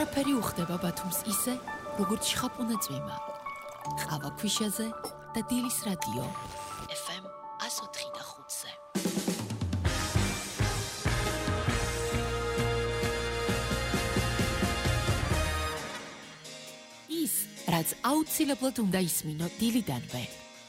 არაფერი უხდება ბათუმს ისე, როგორც შხაპუნე წვიმა. ყავა ქვიშაზე და დილის რადიო FM 104.5-ზე. ის, რაც აუცილებლად უნდა ისმინო დილიდანვე.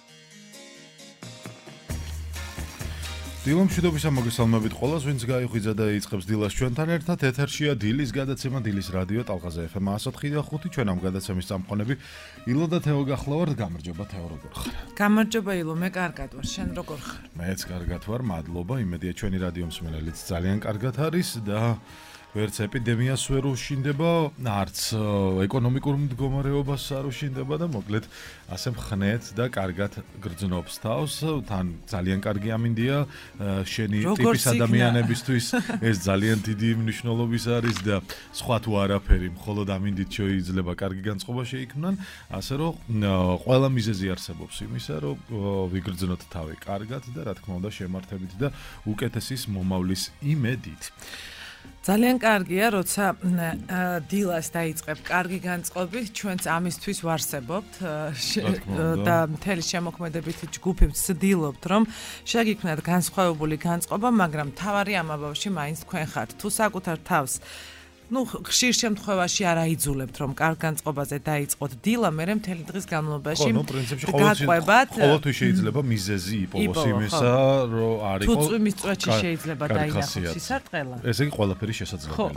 დილო მშვიდობის მოგესალმებით ყველას, ვინც გაიხვიძა და იწყებს დილას ჩვენთან ერთად. ეთერშია დილის გადაცემა, დილის რადიო ტალღაზე FM 104.5. ჩვენ ამ გადაცემის წამყვანები ილო და თეო გახლავართ. გამარჯობა თეო, როგორ ხარ? გამარჯობა ილო, მე კარგად ვარ, შენ როგორ ხარ? მეც კარგად ვარ, მადლობა. იმედია ჩვენი რადიო მსმენელიც ძალიან კარგად არის და ვერც ეპიდემიას ვერ უშინდება, არც ეკონომიკურ მდგომარეობას არ უშინდება და მოკლედ ასე მხნეთ და კარგად გრძნობს თავს. თან ძალიან კარგი ამინდია შენი ტიპის ადამიანებისთვის ეს ძალიან დიდი მნიშვნელობის არის და სხვა თუ არაფერი, მხოლოდ ამინდით შეიძლება კარგი განწყობა შეიქმნან, ასე რომ ყველა მიზეზი არსებობს იმისა, რომ ვიგრძნოთ თავი კარგად და რა თქმა უნდა შემართებით და უკეთესის მომავლის იმედით. ძალიან კარგია, როცა დილას დაიწყებ კარგი განწყობით, ჩვენც ამისთვის ვარსებობთ და მთელი შემოქმედებითი ჯგუფი ვცდილობთ, რომ შეგიქმნათ განსხვავებული განწყობა, მაგრამ თავარი ამ ამბავში მაინც თქვენ ხართ. თუ საკუთარ თავს ხშირ შემთხვევაში არ აიძულებთ, რომ კარგ განწყობაზე დაიწყოთ დილა, მერე მთელი დღის განმავლობაში გაყვებათ. ყოველთვის შეიძლება მიზეზი იპოვოს იმისა, რომ არ იყო. თუ წვიმის წვეთში შეიძლება დაინახოს სისარტყელა. ესე იგი ყველაფერი შესაძლებელია.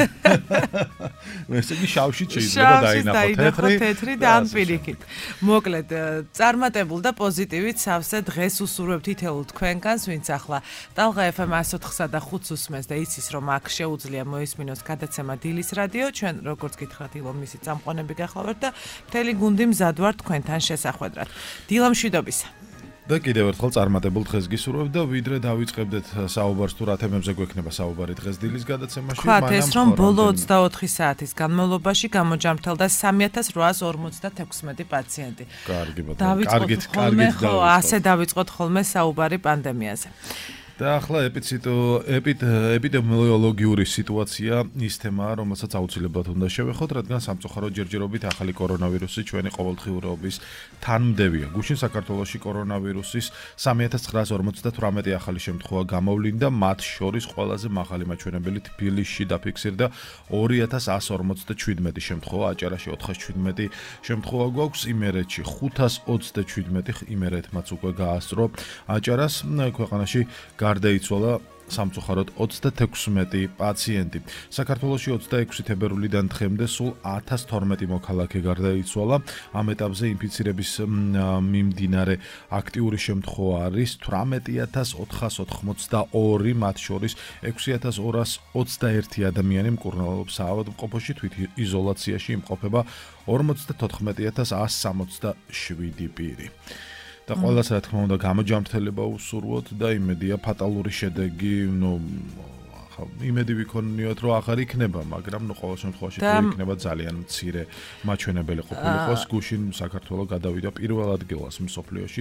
ესე იგი შავშიც შეიძლება დაინახოთ თეთრი და ან პირიქით. მოკლედ, წარმატებულ და პოზიტივით სავსე დღეს უსურვებთ თითოეულ თქვენგანს, ვინც ახლა ტალღა FM 104.5 უსმენს და იცის, რომ აქ შეუძლია მოისმინოს გადაცემა დილის რადიო, ჩვენ როგორც გითხრათ ილო მისი წამყვანები გახლავართ და მთელი გუნდი მზად ვარ თქვენთან შესახვედრად. დილო მშვიდობისა. და კიდევ ერთხელ წარმატებულ დღეს გისურვებ და ვიდრე დავიწყებდეთ საუბარს თუ რა თემებზე გვექნება საუბარი დღეს დილის გადაცემაში, მანამ ეს რომ ბოლო 24 საათის განმავლობაში გამოჯამრთელდა 3856 პაციენტი. კარგი ბატონო, კარგით ასე დავიწყოთ ხოლმე საუბარი პანდემიაზე. და ახლა ეპიდემიოლოგიური სიტუაცია ის თემაა, რომელსაც აუცილებლად უნდა შევეხოთ, რადგან სამწუხაროდ ჯერჯერობით ახალი კორონავირუსი ჩვენი ყოველდღიურობის თანმდევია. გუშინ საქართველოში კორონავირუსის 3958 ახალი შემთხვევა გამოვლინდა, მათ შორის ყველაზე მაღალი მაჩვენებელი თბილისში დაფიქსირდა 2157 შემთხვევა, აჭარაში 417 შემთხვევა გვაქვს, იმერეთში 527, იმერეთმაც უკვე გაასწრო აჭარას, ქვეყანაში გარდაიცვალა სამწუხაროდ 36 პაციენტი. საქართველოში 26 თებერვლიდან დღემდე სულ 1012 მოქალაქე გარდაიცვალა. ამ ეტაპზე ინფიცირების მიმდინარე აქტიური შემთხვევა არის 18482, მათ შორის 6221 ადამიანი მკურნალობს საავადმყოფოში, თვით იზოლაციაში იმყოფება 54167 პირი. და ყველას რა თქმა უნდა გამოჯამრთელება უსურვოთ და იმედია ფატალური შედეგი, იმედი ვიქონიოთ, რომ აღარ იქნება, მაგრამ ყოველ შემთხვევაში იქნება ძალიან მცირე მაჩვენებელი ყოფილიყოს. გუშინ საქართველო გადავიდა პირველ ადგილას მსოფლიოში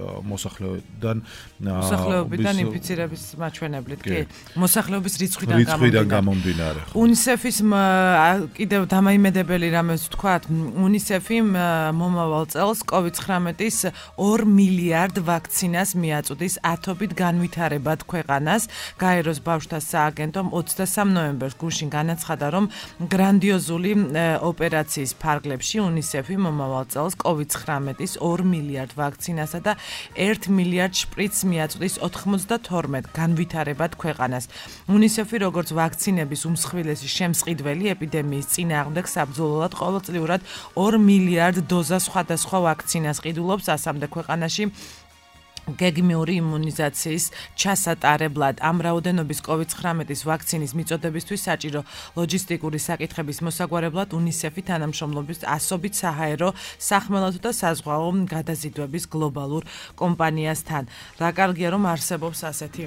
მოსახლეობიდან ინფიცირების მაჩვენებლით, კი, მოსახლეობის რიცხვიდან გამომდინარე. UNICEF-ის კიდევ დამაიმედებელი რამეს ვთქვათ, UNICEF-ი მომავალ წელს COVID-19-ის 2 მილიარდ ვაქცინას მიაწვდის ათობით განვითარებად ქვეყანას. გაეროს ბავშვთა სააგენტომ 23 ნოემბერს გუშინ განაცხადა, რომ გრანდიოზული ოპერაციის ფარგლებში UNICEF-ი მომავალ წელს COVID-19-ის 2 მილიარდ ვაქცინასა და 1 მილიარდ შპრიცს მიაწვდის 92 განვითარებად ქვეყანას. UNICEF-ი როგორც ვაქცინების უმსხვილესი შემსყიდველი ეპიდემიის წინააღმდეგ საბრძოლველად ყოველწლიურად 2 მილიარდ დოზა სხვადასხვა ვაქცინას ყიდულობს ასამდე ქვეყანაში. გეგმიური იმუნიზაციის ჩასატარებლად ამ რაოდენობის COVID-19-ის ვაქცინის მიწოდებისთვის საჭირო ლოჯისტიკური საკითხების მოსაგვარებლად UNICEF-ი თანამშრომლობს ასობით საჰაერო, სახმელეთო და საზღვაო გადაზიდვების გლობალურ კომპანიასთან. რა კარგია, რომ არსებობს ასეთი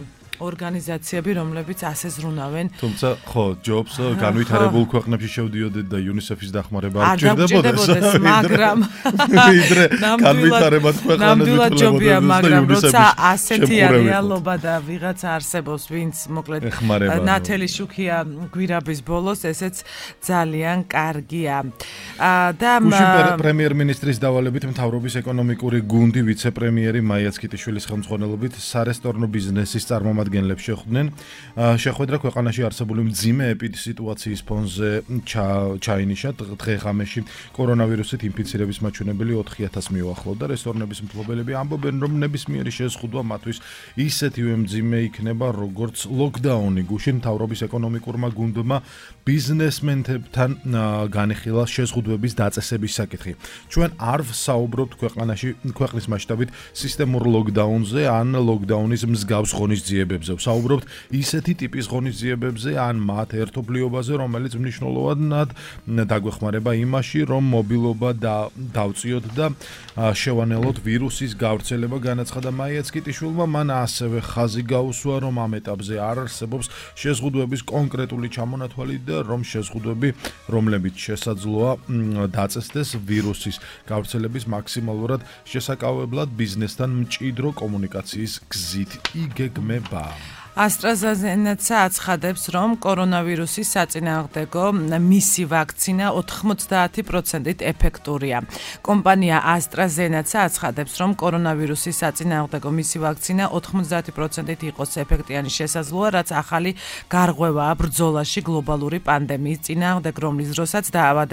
ორგანიზაციები, რომლებიც ასე ზრუნავენ. თუმცა ხო, ჯობს განვითარებულ ქვეყნებში შევდიოდეთ და UNICEF-ის დახმარება არ ჭირდებოდეს, მაგრამ ვიდრე განვითარებად ნამდვილად ჯობია, მაგრამ როცა ასეთი რეალობა და ვიღაცა არსებობს, ვინც მოკლედ ნათელი შუქია გვირაბის ბოლოს, ესეც ძალიან კარგია. და პრემიერ-მინისტრის დავალებით მთავრობის ეკონომიკური გუნდი ვიცე-პრემიერი მაია ცკიტიშვილის ხელმძღვანელობით სარესტორნო ბიზნესის წარმომადგენლებს შეხვდნენ. შეხვედრა ქვეყანაში არსებული მძიმე ეპიდსიტუაციის ფონზე ჩაინიშა. დღე-ღამეში კორონავირუსით ინფიცირების მაჩვენებელი 4000 მიუახლოვდა. რესტორნების მფლობელები ამბობენ, რომ ნებისმიერი შეზღუდვა მათთვის ისეთივე მძიმე იქნება, როგორც ლოკდაუნი. გუშინ მთავრობის ეკონომიკურმა გუნდმა ბიზნესმენებთან განიხილა შეზღუდვების დაწესების საკითხი. ჩვენ არ ვსაუბრობთ ქვეყნის მასშტაბით სისტემურ ლოკდაუნზე ან ლოკდაუნის მსგავს ღონისძიებებზე. ვსაუბრობთ ისეთი ტიპის ღონისძიებებზე ან მათ ერთობლიობაზე, რომელიც მნიშვნელოვნად დაგვეხმარება იმაში, რომ მობილობა დავწიოთ და შევანელოთ ვირუსის გავრცელება, განაცხადა მაია ცკიტიშვილმა. მან ასევე ხაზი გაუსვა, რომ ამ ეტაპზე არ არსებობს შეზღუდვების კონკრეტული ჩამონათვალი და რომ შეზღუდვები, რომლებიც შესაძლოა დაწესდეს ვირუსის გავრცელების მაქსიმალურად შესაკავებლად ბიზნესთან მჭიდრო კომუნიკაციის გზით იგეგმება. AstraZeneca აცხადებს, რომ კორონავირუსის საწინააღმდეგო მისი ვაქცინა 90%-ით ეფექტურია. კომპანია AstraZeneca აცხადებს, რომ კორონავირუსის საწინააღმდეგო მისი ვაქცინა 90%-ით იყოს ეფექტიანი შესაძლოა, რაც ახალი გარღვევაა ბრძოლაში გლობალური პანდემიის წინააღმდეგ, რომლის დროსაც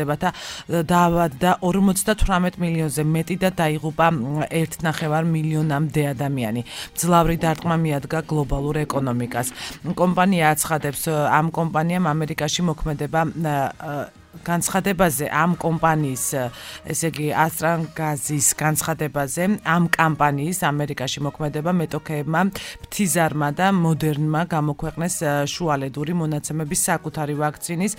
დაავადდა 58 მილიონზე მეტი და დაიღუპა 1.5 მილიონამდე ადამიანი. მძლავრი დარტყმა მიადგა გლობალურ ეკონომიკას. კომპანია აცხადებს, ამ კომპანიამ ამერიკაში მოქმედება განცხადებაზე ამ კომპანიის, ესე იგი AstraZeneca-ის განცხადებაზე ამ კამპანიის ამერიკაში მოქმედება მეტოქეებმა Pfizer-მა და Moderna გამოქვეყნეს შუალედური მონაცემების საკუთარი ვაქცინის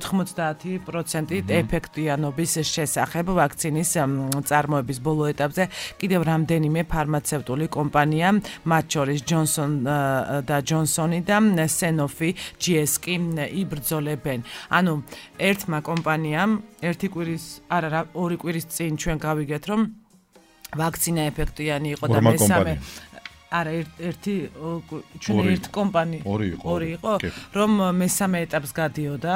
90%-ით ეფექტიანობის შესახებ. ვაქცინის წარმოების ბოლო ეტაპზე კიდევ რამდენიმე ფარმაცევტული კომპანია, მათ შორის Johnson და Johnson-ი და Sanofi GSK იბრძოლებენ. ანუ ერთმა კომპანიამ ერთი კვირის წინ ჩვენ გავიგეთ, რომ ვაქცინა ეფექტიანი იყო და მესამე ერთი კომპანია ორი იყო, რომ მესამე ეტაპს გადიოდა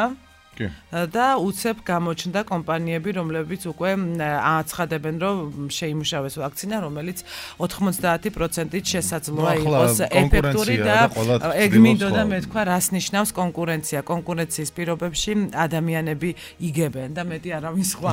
და უცებ გამოჩნდა კომპანიები, რომლებიც უკვე აცხადებენ, რომ შეიმუშავეს ვაქცინა, რომელიც 90%-ით შესაძლოა იყოს ეფექტური და ეგ მინდოდა მე თქვა, რას ნიშნავს კონკურენცია. კონკურენციის პირობებში ადამიანები იგებენ და მეტი არავინ სხვა.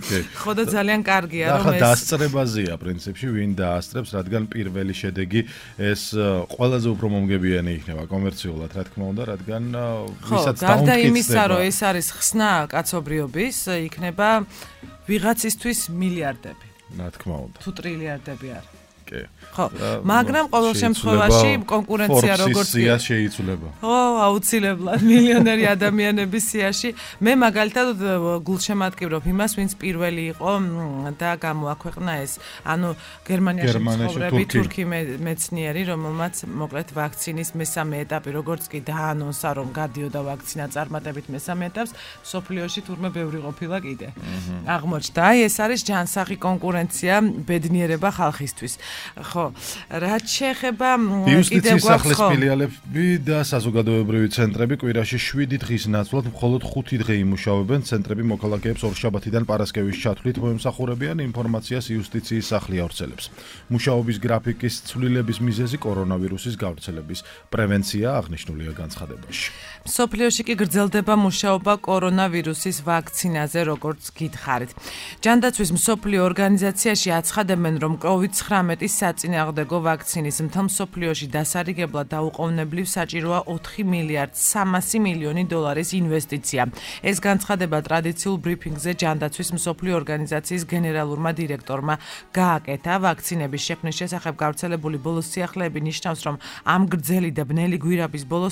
ხო და ძალიან კარგია, რომ ეს დასწრებაზეა პრინციპში, ვინ დაასწრებს, რადგან პირველი შედეგი ეს ყველაზე უფრო მომგებიანი იქნება კომერციულად, რა თქმა უნდა, რადგან ვისაც დაუმტკიცდება ეს არის ხსნა კაცობრიობის, იქნება ვიღაცისთვის მილიარდები. რა თქმა უნდა. თუ ტრილიარდები არ. კი. ხო, მაგრამ ყოველ შემთხვევაში კონკურენცია როგორც სია შეიცვლება. ხო, აუცილებლად მილიონერი ადამიანების სიაში. მე მაგალითად გულშემატკივრობ იმას, ვინც პირველი იყო და გამოაქვეყნა ეს. ანუ გერმანიაში მცხოვრები თურქი მეცნიერი, რომელმაც მოკლედ ვაქცინის მესამე ეტაპი, როგორც კი დაანონსა, რომ გადიოდა ვაქცინა წარმატებით მესამე ეტაპს, სოფლიოში თურმე ბევრი ყოფილა კიდე. აღმოჩნდა. აი ეს არის ჯანსაღი კონკურენცია, ბედნიერება ხალხისთვის. ხო, რაც შეეხება იუსტიციის სახლის ფილიალები და საზოგადოებრივი ცენტრები კვირაში 7 დღის ნაცვლად მხოლოდ 5 დღე იმუშავებენ. ცენტრები მოქალაქეებს ორშაბათიდან პარასკევის ჩათვლით მოემსახურებიან ინფორმაციას იუსტიციის სახლი ავრცელებს. მუშაობის გრაფიკის ცვლილების მიზეზი კორონავირუსის გავრცელების პრევენცია აღნიშნულია განცხადებაში. მსოფლიოში კი გრძელდება მუშაობა კორონავირუსის ვაქცინაზე, როგორც გითხარით. ჯანდაცვის მსოფლიო ორგანიზაციაში აცხადებენ, რომ COVID-19 საწინააღმდეგო ვაქცინის მთელ მსოფლიოში დასარიგებლად დაუყოვნებლივ საჭიროა 4 მილიარდ 300 მილიონი დოლარის ინვესტიცია. ეს განცხადება ტრადიციულ ბრიფინგზე ჯანდაცვის მსოფლიო ორგანიზაციის გენერალურმა დირექტორმა გააკეთა. ვაქცინების შექმნის შესახებ გავრცელებული ბოლოს სიახლეები ნიშნავს, რომ ამ გრძელი და ბნელი გვირაბის ბოლოს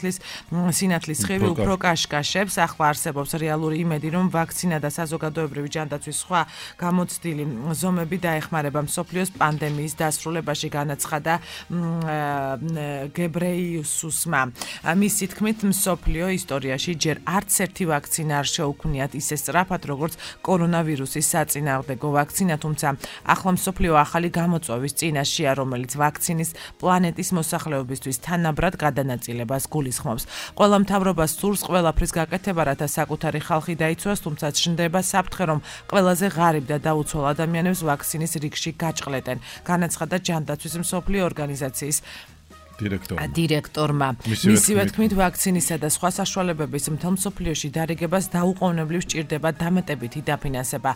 სინათლის ხივი უფრო კაშკაშებს. ახლა არსებობს რეალური იმედი, რომ ვაქცინა და საზოგადოებრივი ჯანდაცვის სხვა გამოცდილი ზომები დაეხმარება მსოფლიოს პანდემიის პანდემიის დასრულებაში განაცხადა გებრეიუსუსმა. მისი თქმით, მსოფლიო ისტორიაში ჯერ არც ერთი ვაქცინა არ შეუქმნიათ ისე სწრაფად, როგორც კორონავირუსის საწინააღმდეგო ვაქცინა, თუმცა ახლა მსოფლიო ახალი გამოწვევის წინაშეა, რომელიც ვაქცინის პლანეტის მოსახლეობისთვის თანაბრად გადანაწილებას გულისხმობს. ყველა მთავრობას სურს ყველაფრის გაკეთება, რათა საკუთარი ხალხი დაიცვას, თუმცა ჩნდება საფრთხე, რომ ყველაზე ღარიბ და დაუცველ ადამიანებს ვაქცინის რიგში გაჭყლეტენ. განაცხადა ჯანდაცვის მსოფლიო ორგანიზაციის დირექტორმა. მისივე თქმით, ვაქცინისა და სხვა საშუალებების მთელ მსოფლიოში დარიგებას დაუყოვნებლივ სჭირდება დამატებითი დაფინანსება.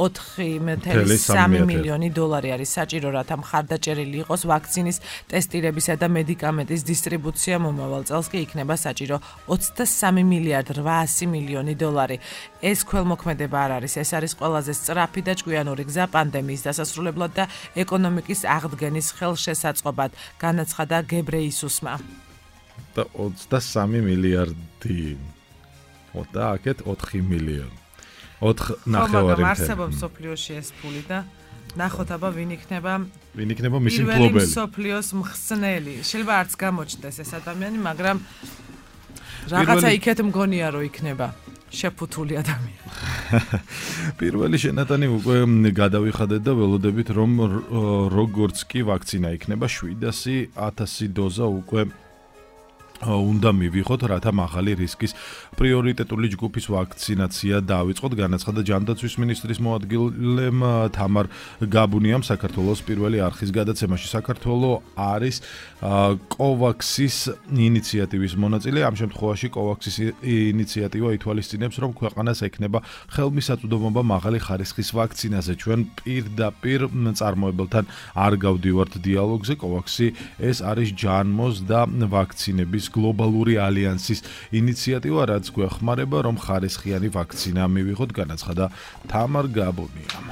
4.3 მილიონი დოლარი არის საჭირო, რათა მხარდაჭერილი იყოს ვაქცინის ტესტირებისა და მედიკამენტის დისტრიბუცია. მომავალ წელს კი იქნება საჭირო 23 მილიარდ 800 მილიონი დოლარი. ეს ქველმოქმედება არ არის, ეს არის ყველაზე სწრაფი და ჭკვიანური გზა პანდემიის დასასრულებლად და ეკონომიკის აღდგენის ხელშესაწყობად, განაცხადა გებრეიუსუსმა. და 23 მილიარდი. და აქეთ 4 მილიონი. 4 ნახევარი. არსებობს სოფლიოში ეს ფული და ნახოთ აბა ვინ იქნება მისი მფლობელი. სოფლიოს მხსნელი. შეიძლება არც გამოჩნდეს ეს ადამიანი, მაგრამ რაღაცა იქეთ მგონია რომ იქნება შეფუთული ადამიანი. პირველი შენატანი უკვე გადავიხადეთ და ველოდებით რომ როგორც კი ვაქცინა იქნება 700,000 დოზა უკვე უნდა მივიღოთ, რათა მაღალი რისკის პრიორიტეტული ჯგუფის ვაქცინაცია დაიწყოთ, განაცხადა ჯანდაცვის მინისტრის მოადგილემ თამარ გაბუნიამ საქართველოს პირველი არხის გადაცემაში. საქართველო არის კოვაქსის ინიციატივის მონაწილე. ამ შემთხვევაში კოვაქსის ინიციატივა ითვალისწინებს, რომ ქვეყანას ექნება ხელმისაწვდომობა მაღალი ხარისხის ვაქცინაზე. ჩვენ პირდაპირ მწარმოებელთან არ გავდივართ დიალოგზე. კოვაქსი ეს არის ჯანმოს და ვაქცინების გლობალური ალიანსის ინიციატივა, რაც გვეხმარება, რომ ხარისხიანი ვაქცინა მივიღოთ, განაცხადა თამარ გაბუნიამ.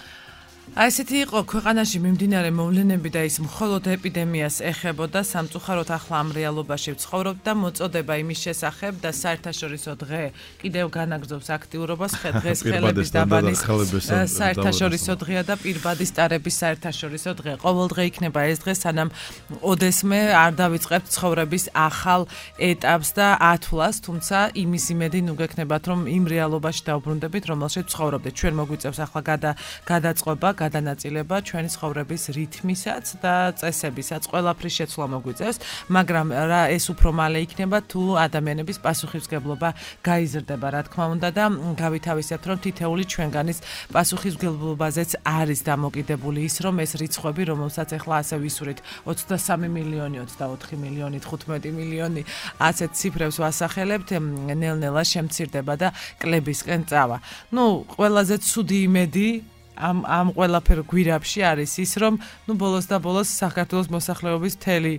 ესეთი იყო ქვეყანაში მიმდინარე მოვლენები და ის მხოლოდ ეპიდემიას ეხებოდა. სამწუხაროდ ახლა ამ რეალობაში ვცხოვრობ და მოწოდება იმის შესახებ და საერთაშორისო დღე კიდევ განაგრძობს აქტიურობას. დღეს ხელების დაბანის საერთაშორისო დღეა და პირბადის ტარების საერთაშორისო დღე. ყოველ დღე იქნება ეს დღე, სანამ ოდესმე არ დავიწყებთ ცხოვრების ახალ ეტაპს და ათვლას, თუმცა იმის იმედი ნუ გექნებათ, რომ იმ რეალობაში დავბრუნდებით, რომელშიც ვცხოვრობდით. ჩვენ მოგვიწევს ახლა გადაწყობა, გადანაწილება ჩვენი ცხოვრების რითმისაც და წესებისაც, ყველაფრის შეცვლა მოგვიწევს, მაგრამ რა ეს უფრო მალე იქნება თუ ადამიანების პასუხისმგებლობა გაიზრდება, რა თქმა უნდა და გავითავისებთ, რომ თითეული ჩვენგანის პასუხისმგებლობაზეც არის დამოკიდებული ის, რომ ეს რიცხვები, რომელსაც ახლა ასე ვისურით 23 მილიონი, 24 მილიონი, 15 მილიონი ასეთ ციფრებს ვასახელებთ, ნელ-ნელა შემცირდება და კლებისკენ წავა. ნუ ყველაზე ცუდი იმედი ამ ყველაფერ გვირაბში არის ის, რომ ნუ ბოლოს და ბოლოს საქართველოს მოსახლეობის მთელი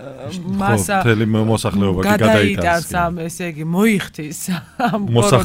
მასა მოსახლეობა გადაიტანს, ესე იგი მოიხთის ამ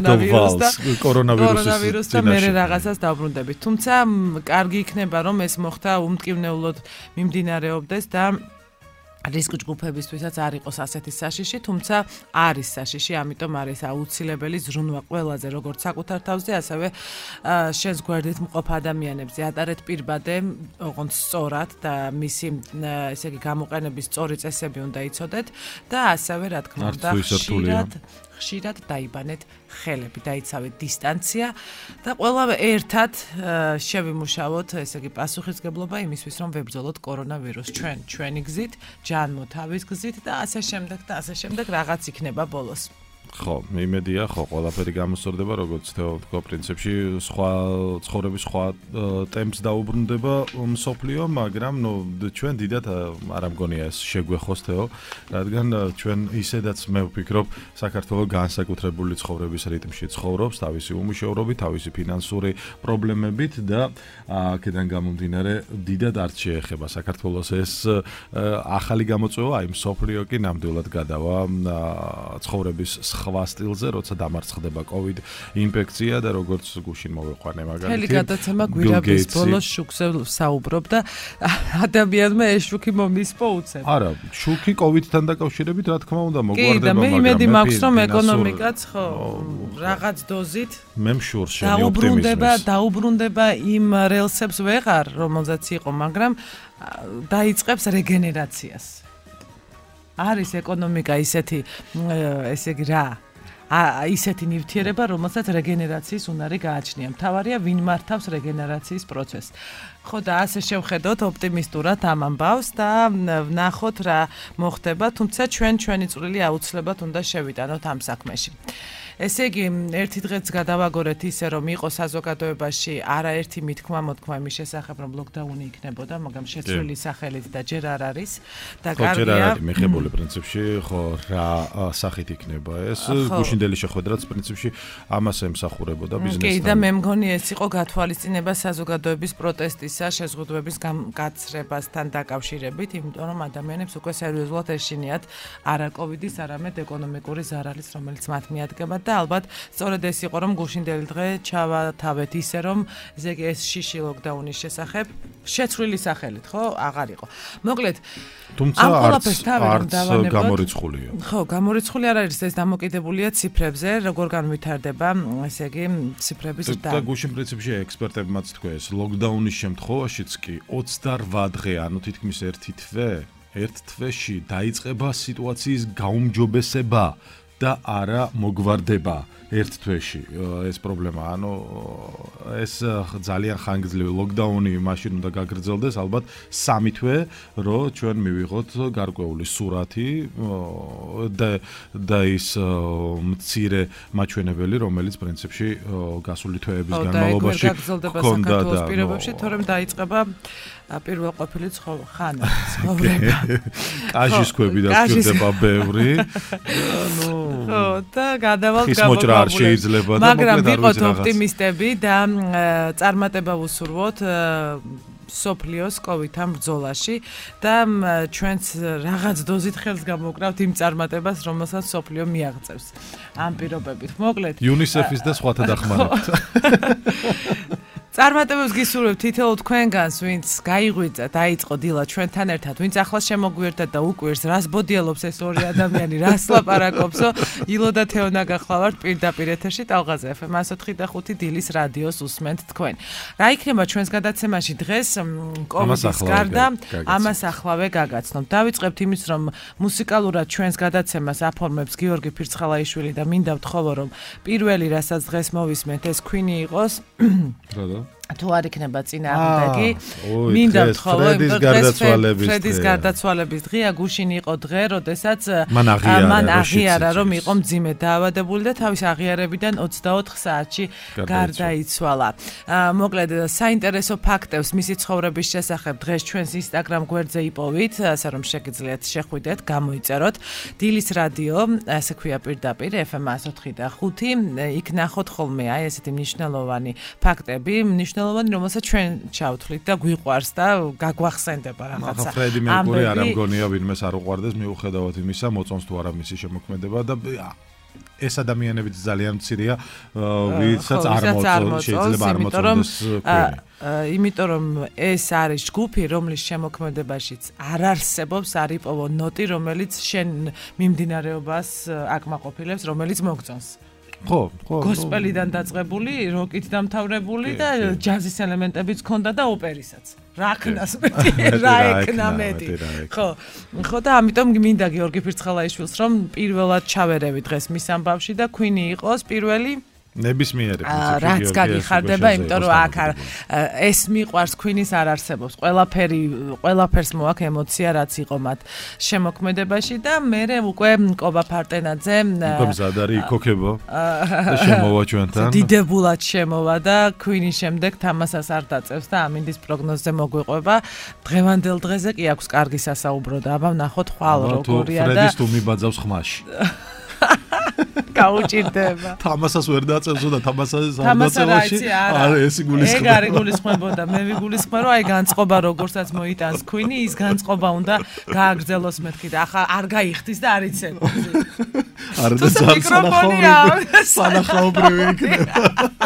კორონავირუსის და მე რაღაცას დავბრუნდებით. თუმცა კარგი იქნება, რომ ეს მოხდა უმტკივნეულოდ მიმდინარეობდეს და რისკ ჯგუფებისთვისაც არ იყოს ასეთი საშიში, თუმცა არის საშიში, ამიტომ არის აუცილებელი ზრუნვა ყველაზე როგორც საკუთარ თავზე, ასევე შენს გვერდით მყოფ ადამიანებზე. ატარეთ პირბადე, ოღონდ სწორად და მისი ესე იგი გამოყენების სწორი წესები უნდა იცოდეთ და ასევე რა თქმა უნდა ხშირად დაიბანეთ ხელები, დაიცავეთ დისტანცია და ყველა ერთად შევიმუშავოთ, ესე იგი პასუხისმგებლობა იმისთვის, რომ ვებრძოლოთ კორონავირუსს ჩვენი გზით, ჯანმო თავის გზით და ასე შემდეგ რაღაც იქნება ბოლოს. ხო, იმედია, ხო, ყველაფერი გამოსწორდება, როგორც თქო, პრინციპში სხვა ცხოვრების სხვა ტემპს დაუბრუნდება მსოფლიო, მაგრამ ნუ ჩვენ დიდად არ ამგონია ეს შეგვეხოს თეო, რადგან ჩვენ ისედაც მე ვფიქრობ, საქართველოს განსაკუთრებული ცხოვრების რიტმში ცხოვრობს, თავისი უმუშევრობით, თავისი ფინანსური პრობლემებით და აქედან გამომდინარე დიდად არ შეეხება საქართველოს ეს ახალი გამოწვევა, აი მსოფლიო კი ნამდვილად გადავა ცხოვრების სხვა სტილზე, როცა დამარცხდება COVID ინფექცია და როგორც გუშინ მოვიყვანე მაგალითი. მთელი გადაცემა გვირაბის ბოლოს შუქზე საუბრობ და ადამიანმა ეს შუქი მომისპო უცებ. არა, შუქი COVID-თან დაკავშირებით რა თქმა უნდა მოგვარდება, მაგრამ კი და მე იმედი მაქვს რომ ეკონომიკაც ხო რაღაც დოზით მე მშურს შენი ოპტიმიზმის დაუბრუნდება იმ რელსებს ვეღარ რომელზეც იყო, მაგრამ დაიწყებს რეგენერაციას. არის ეკონომიკა ისეთი ესე იგი რა ისეთი ნივთიერება, რომელსაც რეგენერაციის უნარი გააჩნია. მთავარია ვინ მართავს რეგენერაციის პროცესს. ხო და ასე შევხედოთ ოპტიმისტურად ამ ამბავს და ვნახოთ რა მოხდება, თუმცა ჩვენი წვლილი აუცილებლად უნდა შევიტანოთ ამ საქმეში. ესე იგი, ერთი დღეც გადავაგორეთ ისე, რომ იყო საზოგადოებაში არაერთი მითქმა-მოთქმა იმის შესახებ, რომ ლოკდაუნი იქნებოდა, მაგრამ შეცვლილი სახელით და ჯერ არ არის. და კარგია. ჯერ არ არის მიღებული პრინციპში, ხო, რა სახით იქნება ეს? გუშინდელი შეხვედრაც პრინციპში ამას ემსახურებოდა ბიზნესთან. კი, და მე მგონი ეს იყო გათვალისწინება საზოგადოების პროტესტისა, შეზღუდვების გაცრებასთან დაკავშირებით, იმიტომ რომ ადამიანებს უკვე სერიოზულად ეშინიათ არა კოვიდის, არამედ ეკონომიკური ზარალის, რომელიც მათ მიადგება და ალბათ სწორედ ეს იყო რომ გუშინდელი დღე ჩავათავეთ ისე რომ ეს შიში ლოკდაუნის შესახებ შეცვლილი სახელით ხო აღარ იყო. მოკლედ თუმცა არც გამორიცხულია. ხო, გამორიცხული არ არის, ეს დამოკიდებულია ციფრებზე, როგორ განვითარდება, ესე იგი, ციფრების ზრდა. და გუშინ პრინციპში ექსპერტებმაც თქვეს, ლოკდაუნის შემთხვევაშიც კი 28 დღე, ანუ თითქმის ერთ თვეში დაიწყება სიტუაციის გაუმჯობესება. და არა მოგვარდება ერთ თვეში ეს პრობლემა. ანუ ეს ძალიან ხანგრძლივი ლოკდაუნი მაშინ უნდა გაგრძელდეს ალბათ 3 თვე, რომ ჩვენ მივიღოთ გარკვეული სურათი და ის მცირე მაჩვენებელი, რომელიც პრინციპში გასული თვეების განმავლობაში ჰქონდა და პირობებში, თორემ დაიწყება პირველ ყოფილი ხანა ცხოვრება. კაჟის ქვები დასჭირდება ბევრი. ხო, და გადავალ გამოგვაბულებს. შეიძლება და მაგრამ ვიყოთ ოპტიმისტები და წარმატება ვუსურვოთ სოფლიოს კოვიდთან ბრძოლაში და ჩვენც რაღაც დოზით ხელს გამოვკრავთ იმ წარმატებას, რომელსაც სოფლიო მიაღწევს ამ პირობებით. მოკლედ UNICEF-ის და სხვათა დახმარებით. წარმატებებს გისურვებ თითოეულ თქვენგანს, ვინც გაიღვიძა, დაიწყო დილა ჩვენთან ერთად, ვინც ახლა შემოგვიერთდა და უკვირს, რას ბოდიალობს ეს ორი ადამიანი, რას ლაპარაკობსო, ილო და თეონა გახლავართ პირდაპირ ეთერში ტალღაზე FM 104.5 დილის რადიოს უსმენთ თქვენ. რა იქნება ჩვენს გადაცემაში დღეს კოვიდის გარდა, ამას ახლავე გაგაცნობ. დავიწყებთ იმის, რომ მუსიკალურად ჩვენს გადაცემას აფორმებს გიორგი ფირცხალაიშვილი და მინდა ვთხოვო, რომ პირველი რასაც დღეს მოვისმენთ, ეს Queen-ი იყოს. თუ არ იქნება წინააღმდეგი, მინდა ვთხოვო, ფრედის გარდაცვალების დღეა, გუშინ იყო დღე, როდესაც მან აღიარა, რომ იყო მძიმე დაავადებული და თავის აღიარებიდან 24 საათში გარდაიცვალა. მოკლედ, საინტერესო ფაქტებს მისი ცხოვრების შესახებ დღეს ჩვენს Instagram გვერდზე იპოვით, ასე რომ შეგიძლიათ შეხვიდეთ, გამოიწეროთ. დილის რადიო, ასე ქვია პირდაპირ FM 104.5, იქ ნახოთ ხოლმე აი ესეთი მნიშვნელოვანი ფაქტები, რომელსაც ჩვენ ჩავთვლით და გვიყვარს და გაგვახსენდება რაღაცა. ახლა ფრედი მერკური არ ამგონია ვინმეს არ უყვარდეს მიუხედავად იმისა, მოწონს თუ არა მისი შემოქმედება და ეს ადამიანებიც ძალიან მცირეა, ვისაც არ მოწონს, შეიძლება არ მოწონდეს Queen. იმიტომ რომ ეს არის ჯგუფი, რომლის შემოქმედებაშიც არ არსებობს არ იპოვო ნოტი, რომელიც შენ მიმდინარეობას აკმაყოფილებს, რომელიც მოგწონს. ხო. გოსპელიდან დაწყებული, როკით დამთავრებული და ჯაზის ელემენტებიც ჰქონდა და ოპერისაც. რა ქნას მეტი, რა ეკნა მეტი. ხო და ამიტომ მინდა გიორგი ფირცხალაიშვილს რომ პირველად ჩავერევი დღეს მის ამბავში და Queen-ი იყოს პირველი ნებისმიერი პრინციპი რაც გაგიხარდება, იმიტომ რომ აქ ეს მიყვარს Queen-ის არ არსებობს. ყველაფერს მოაქვს ემოცია, რაც იყო მათ შემოქმედებაში და მე უკვე კობა ფარტენაძე მზად არის იქოქება და შემოვა ჩვენთან. დიდებულად შემოვა და Queen-ის შემდეგ თამასას არ დაწევს და ამინდის პროგნოზზე მოგვიყვება. დღევანდელ დღეზე კი აქვს კარგი სასაუბრო და აბა ვნახოთ ხვალ როგორია და ფრედის თუ მიბაძავს ხმაში. გაუჭირდება. თამასას ვერ დაწევსო და თამასას არ დაწევაში. არა, ეს იგულისხმება. ეგ არ იგულისხმებოდა. მე ვიგულისხმე რომ აი განწყობა როგორცაც მოიტანს ქვინი, ის განწყობა უნდა გააგრძელოს მეთქი და ახლა არ გაიხდის და არ იცეკვი. არ და სანახაობრივი იქნება.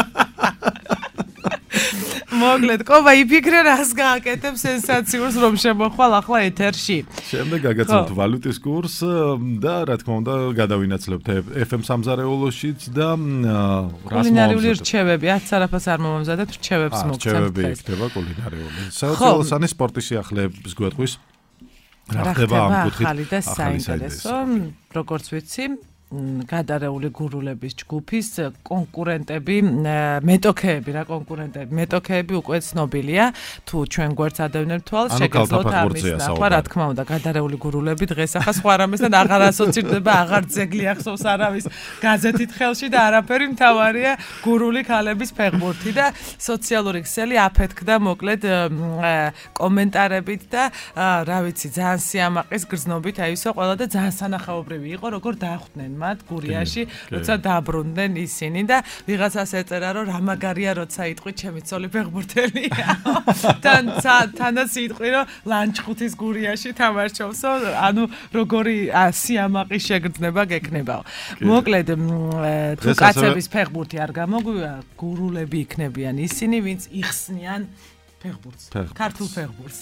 მოგლედ, ყობა იფიქრე რას გააკეთებ სენსაციურს რომ შემოხვალ ახლა ეთერში. შემდეგ გაგაცნობთ ვალუტის კურს და რა თქმა უნდა გადავინაცლებთ FM სამზარეულოშიც და კულინარიული რჩევები, არც არაფერს არ მომამზადებ, რჩევებს მოგცემთ. რჩევები იქნება კულინარიული. საოცრად სპორტის სიახლეების გვეტყვის. რა ხდება ამ კუთხით? ახალი და საინტერესო, როგორც ვიცი, გადარეული გურულების ჯგუფის კონკურენტები, მეტოქეები რა კონკურენტები, მეტოქეები უკვე ცნობილია, თუ ჩვენ გვერდს ადევნებთ თვალს, შეგეძლოთ ამის ნახვა, რა თქმა უნდა, გადარეული გურულები დღეს ახლა სხვა რამესთან აღარ ასოცირდება, აღარ ძეგლი ახსოვს არავის გაზეთით ხელში და არაფერი, მთავარია გურული ქალების ფეხბურთი და სოციალური ქსელი აფეთქდა მოკლედ კომენტარებით და რა ვიცი, ძალიან სიამაყის გრძნობით აისო ყველა და ძალიან სანახაობრივი იყო, როგორ დახვდნენ მათ გურიაში, როცა დაბრუნდნენ ისინი და ვიღაცას ეწერა რომ რა მაგარია როცა იტყვი ჩემი ცოლი ფეხბურთელია. თანაც იტყვი რომ ლანჩხუთის გურიაში თამაშობსო, ანუ როგორი სიამაყის შეგრძნება გექნებაო. მოკლედ თუ კაცების ფეხბურთი არ გამოგვია, გურულები იქნებიან ისინი, ვინც იხსნიან ფეხბურთს, ქართულ ფეხბურთს.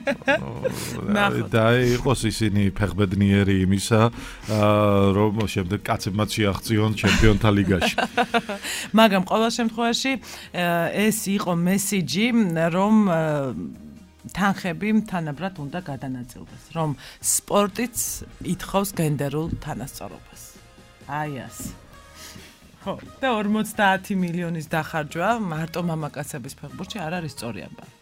და იყოს ისინი ფეხბედნიერი იმისა, რომ შემდეგ კაცებმაც შეაღწიონ ჩემპიონთა ლიგაში. მაგრამ ყოველ შემთხვევაში ეს იყო მესიჯი, რომ თანხები თანაბრად უნდა გადანაწილდეს, რომ სპორტიც ითხოვს გენდერულ თანასწორობას. აი ეს. ხო, და 50 მილიონის დახარჯვა მარტო მამაკაცების ფეხბურთში არ არის სწორი ამბავი.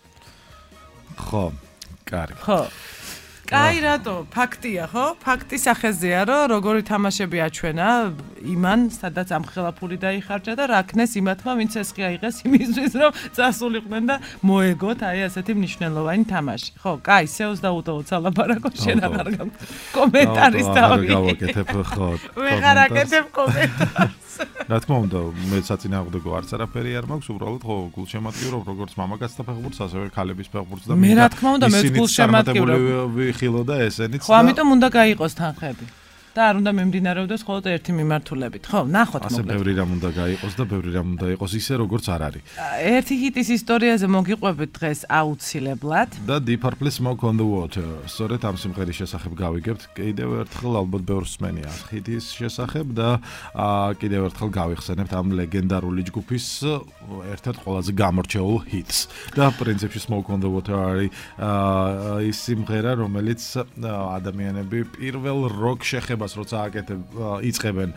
ხო. კარგი. ხო. კაი რატო? ფაქტია, ხო? ფაქტის ახეზეა, რომ როგორი თამაშები აჩვენა იმან, სადაც ამხელა ფული დაიხარჯა და რა ქნეს იმათმა, ვინც ესხი აიღეს იმისთვის, რომ წასულიყვნენ და მოეგოთ აი ასეთი მნიშვნელოვანი თამაში. ხო, კაი, სეოს და უტოუც ალაბარაკო შენ აღარ კომენტარის თავი. აღარ გავაკეთებ, ხო. ვეღარ აკეთებ კომენტარს. რა თქმა უნდა, მე საწინააღმდეგო არც არაფერი არ მაქვს, უბრალოდ ხო გულშემატკივრობ როგორც მამაკაცთა ფეხბურთს, ასევე ქალების ფეხბურთს და მე რა თქმა უნდა მე გულშემატკივრობ ხილო და ესენიც. ხო, ამიტომ უნდა გაიყოს თანხები. და არ უნდა მიმდინარეობდეს მხოლოდ ერთი მიმართულებით. ხო, ნახოთ მოკლედ. ასე ბევრი რამ უნდა გაიყოს და ბევრი რამ უნდა იყოს ისე როგორც არ არის. ერთი ჰიტის ისტორიაზე მოგიყვებით დღეს აუცილებლად. და Deep Purple Smoke on the Water. სწორედ ამ სიმღერის შესახებ გავიგებთ. კიდევ ერთხელ ალბათ ბევრს სმენია ჰიტის შესახებ და კიდევ ერთხელ გავიხსენებთ ამ ლეგენდარული ჯგუფის ერთ-ერთ ყველაზე გამორჩეულ ჰიტს. და პრინციპში Smoke on the Water არის ის სიმღერა, რომელიც ადამიანები პირველ როკ შეხებას როცა იწყებენ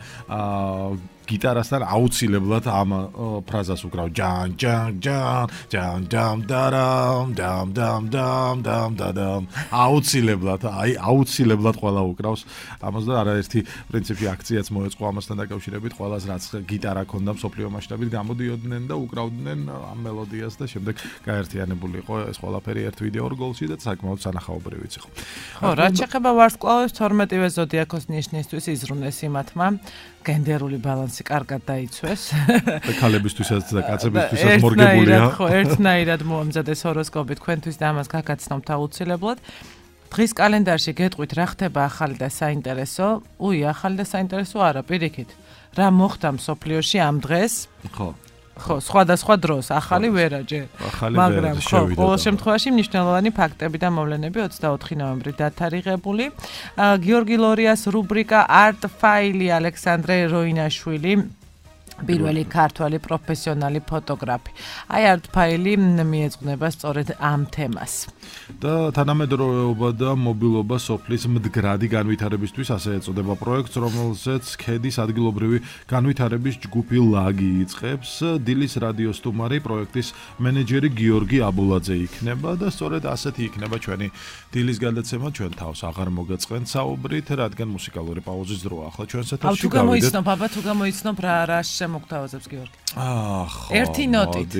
გიტარასთან აუცილებლად ამ ფრაზას უკრავ ჯან ჯან ჯან ჯან დამ დარამ დამ დამ დამ დამ დამ აუცილებლად აუცილებლად ყველა უკრავს ამას და არაერთი პრინციპი აქციაც მოეწყო ამასთან დაკავშირებით ყველას რაც გიტარა ქონდა მსოფლიო მასშტაბით გამოდიოდნენ და უკრავდნენ ამ მელოდიას და შემდეგ გაერთიანებული იყო ეს ყველაფერი ერთ ვიდეო რგოლში და საკმაოდ სანახაობრივიც იყო. ხო, რაც შეეხება ვარსკვლავებს 12-ვე ზოდიაქოს ნიშნისთვის იზრუნეს იმათმა გენდერული ბალანსი კარგად დაიცვეს. ქალებისთვისაც და კაცებისთვისაც მორგებულია. ხო, ერთნაირად მოამზადეს ჰოროსკოპი თქვენთვის და ამას გაგაცნობთ აუცილებლად. დღის კალენდარში გეტყვით რა ხდება ახალი და საინტერესო. ახალი და საინტერესო არა, პირიქით. რა მოხდა მსოფლიოში ამ დღეს? ხო. ხო, სხვადასხვა დროს, ახალი ვერაჯე. მაგრამ ხო, ყოველ შემთხვევაში მნიშვნელოვანი ფაქტები და მოვლენები 24 ნოემბრი დათარიღებული. გიორგი ლორიას რუბრიკა Art File ალექსანდრე როინაშვილი პირველი ქართველი პროფესიონალი ფოტოგრაფი. აი Art File მიეძღვნება სწორედ ამ თემას. და თანამედროვეობა და მობილობა სოფლის მდგრადი განვითარებისთვის ასე ეწოდება პროექტს, რომელზეც ქედის ადგილობრივი განვითარების ჯგუფი ლაგი იწყებს. დილის რადიოს სტუმარი პროექტის მენეჯერი გიორგი აბულაძე იქნება და სწორედ ასეთი იქნება ჩვენი დილის გადაცემა. ჩვენ თავს აღარ მოგაწყენთ საუბრით, რადგან მუსიკალური პაუზის დროა. ახლა ჩვენს ეთერში გავიდეთ. თუ გამოიცნობ რა შემოგთავაზებს გიორგი. ხო. ერთი ნოტით.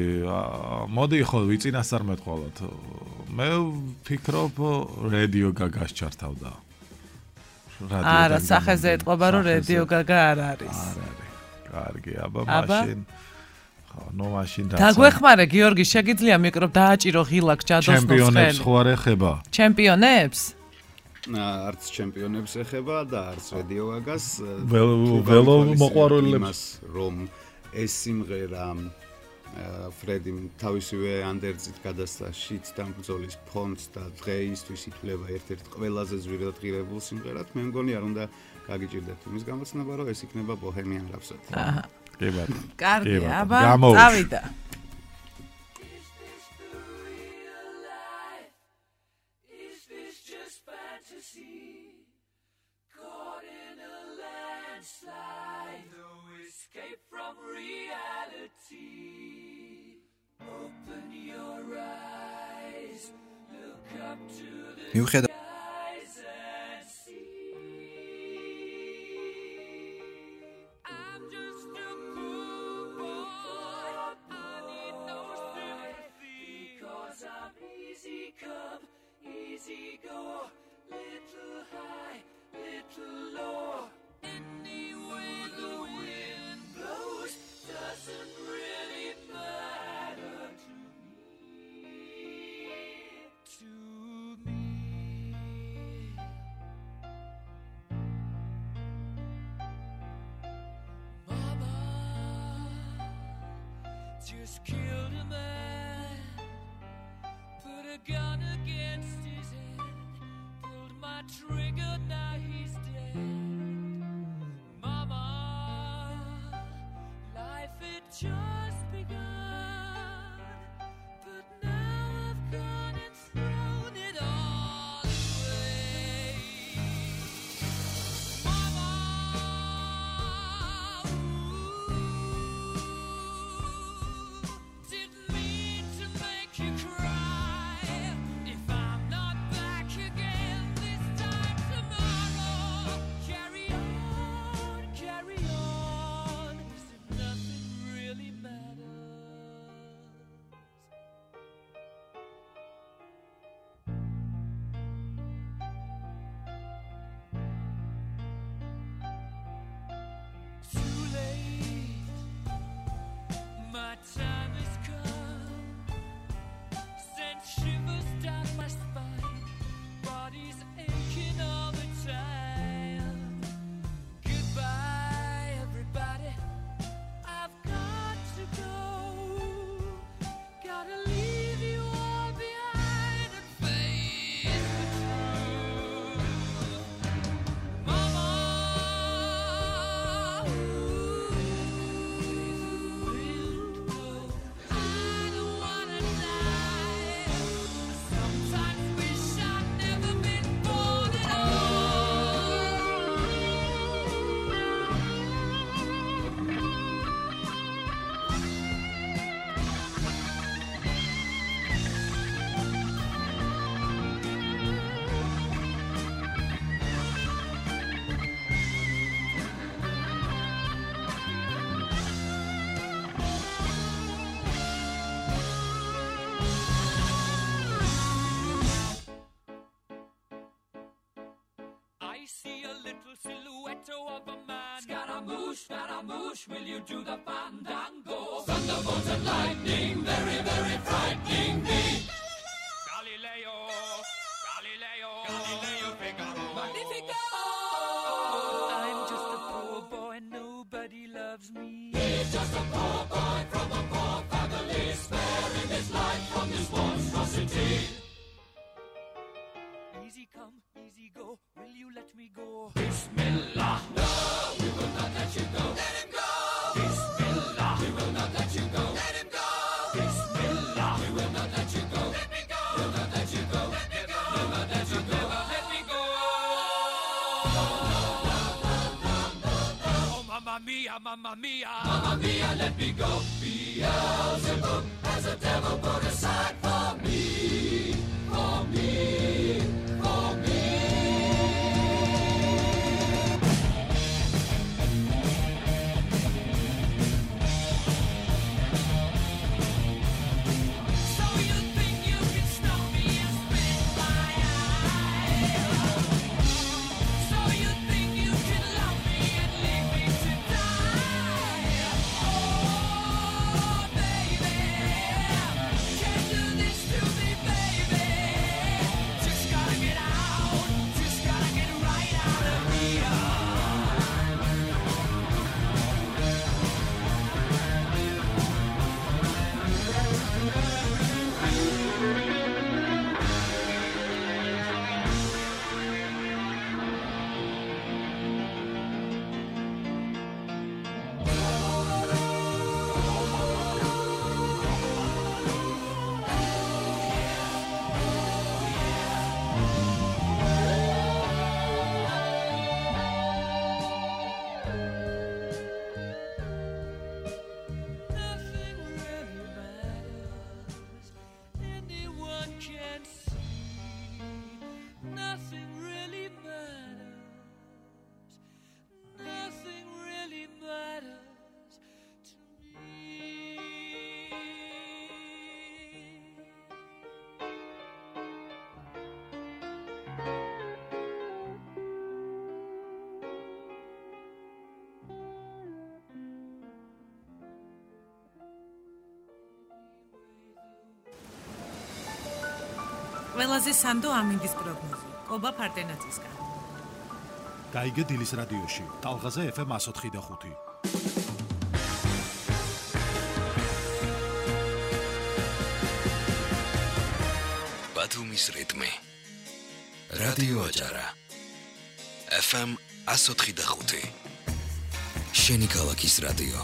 მოდი ხო ვიწინასწარ მეტყოლად. მე ვფიქრობ რადიო გაგას ჩართავდა. არა, სახეზე ეტყობა, რომ Radio Gaga არ არის. არ არის. კარგი, აბა მაშინ. ხო, ნუ მაშინ რა. დაგვეხმარე, გიორგი, შეგიძლია მიკრო დააჭირო ღილაკ ჯადოსნოს ხელი. ჩემპიონებს ხო არ ეხება? ჩემპიონებს? არც ჩემპიონებს ეხება და არც Radio Gaga-ს. ველო მოყვარულებს რომ ეს სიმღერა ფრედიმ თავისივე ანდერძით გადასცა შიც დამბრძოლის ფონდს და დღეისთვის ითვლება ერთ-ერთ ყველაზე ძვირად ღირებულ სიმღერად. მე მგონი არ უნდა გაგიჭირდეთ იმის გამოცნობა, რომ ეს იქნება Bohemian Rhapsody. აჰა. კი ბატონო. კარგი, აბა, წავიდა. მიუხედავად just killed a man, put a gun against his head, pulled my trigger, now he's dead. Mama, life had just begun, but now I've gone and thrown it all away. Mama, didn't mean to make you cry. If I'm not back again this time tomorrow, carry on, carry on, as if nothing really matters. Too late, my time has come. Sent shivers down my spine, body's aching all the time. Goodbye, everybody, I've got to go. Gotta leave you all behind and face the truth. Mama, I don't wanna die. Sometimes wish I'd never been born at all. I see a little silhouette of a man. Scaramouche, will you do the fandango? Thunderbolt and lightning, very, very frightening me. Galileo, Figaro. Magnifico! I'm just a poor boy, nobody loves me. He's just a poor boy from a poor family, sparing his life from this monstrosity. Easy come, easy go, will you let me go? Bismillah, no, we will not let you go. Let him go! Bismillah, we will not let you go. Let him go! Bismillah, we will not let you go. Let me go! We'll not let you go. Let me go! We'll not let you go. Let me go! Oh, mamma mia, mamma mia. Mamma mia, let me go. Beelzebub has a devil put aside for me. For me. For me. So you think you can stop me and spit my eye? So you ყველაზე სანდო ამინდის პროგნოზი. კობა ფარტენაძისგან. გაიგე დილის რადიოში. ტალღაზე FM 104.5. ბათუმის რიტმი. რადიო აჭარა. FM 104.5. შენი ქალაქის რადიო.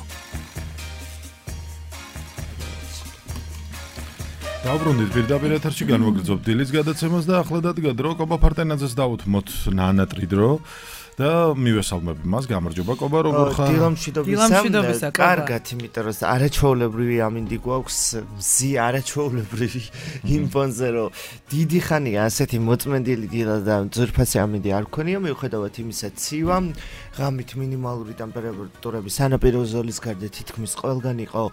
დაუბრუნდით პირდაპირ ეთერში განვაგრძობთ დილის გადაცემას და ახლა დადგა დრო კობა ფარტენაძეს დაუთმოთ ნანატრი დრო და მივესალმები მას. გამარჯობა კობა, როგორ ხარ? დილამშვიდობისა. კარგად, იმიტომ რომ არაჩვეულებრივი ამინდი გვაქვს, მზი არაჩვეულებრივი იმ ფონზე, რომ დიდი ხანია ასეთი მოწმენდილი დილა და ძვირფასი ამინდი არ გქონია, მიუხედავად იმისა, ცივა, ღამით მინიმალური ტემპერატურები სანაპირო ზოლის გარდა თითქმის ყველგან იყო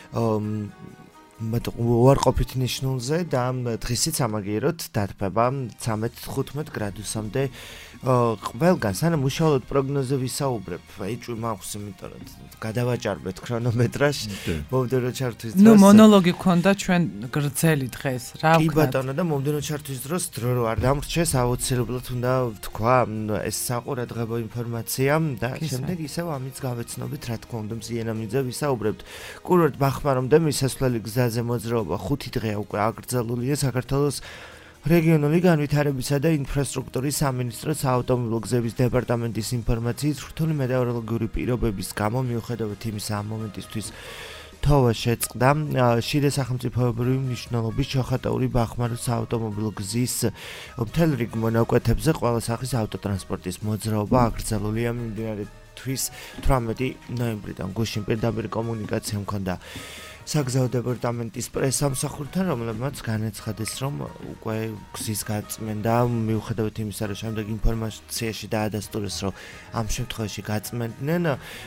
უარყოფით ნიშნულზე და დღისით სამაგიეროდ დათბება 13-15 გრადუსამდე ყველგან. სანამ უშუალოდ პროგნოზე ვისაუბრებ, ეჭვი მაქვს, იმიტომ რომ გადავაჭარბეთ ქრონომეტრაჟს მომდევნო ჩართვის დროს. ნუ მონოლოგი გქონდა ჩვენ გრძელი დღეს, რა ვქნათ? კი ბატონო, და მომდევნო ჩართვის დროს დრო რო არ დამრჩეს, აუცილებლად უნდა ვთქვა, ეს საყურადღებო ინფორმაცია და შემდეგ ისევ ამიც გავეცნობით, რა თქმა უნდა, მზიანამიძე ვისაუბრებთ. კურორტ ბახმარამდე მისასვლელი გზაზე მოძრაობა 5 დღეა უკვე აკრძალულია საქართველოს რეგიონული განვითარებისა და ინფრასტრუქტურის სამინისტროს საავტომობილო გზების დეპარტამენტის ინფორმაციით, რთული მეტეოროლოგიური პირობების გამო, მიუხედავად იმისა, ამ მომენტისთვის თოვა შეწყდა შიდა სახელმწიფოებრივი მნიშვნელობის ჩოხატაური ბახმარის საავტომობილო გზის მთელ რიგ მონაკვეთებზე ყველა სახის ავტოტრანსპორტის მოძრაობა აკრძალულია მიმდინარე თვის 18 ნოემბრიდან. გუშინ პირდაპირ კომუნიკაცია მქონდა საგზაო დეპარტამენტის პრესამსახურთან, რომლებმაც განაცხადეს, რომ უკვე გზის გაწმენდა, მიუხედავად იმისა, რომ შემდეგ ინფორმაციაში დაადასტურეს, რომ ამ შემთხვევაში გაწმენდნენ,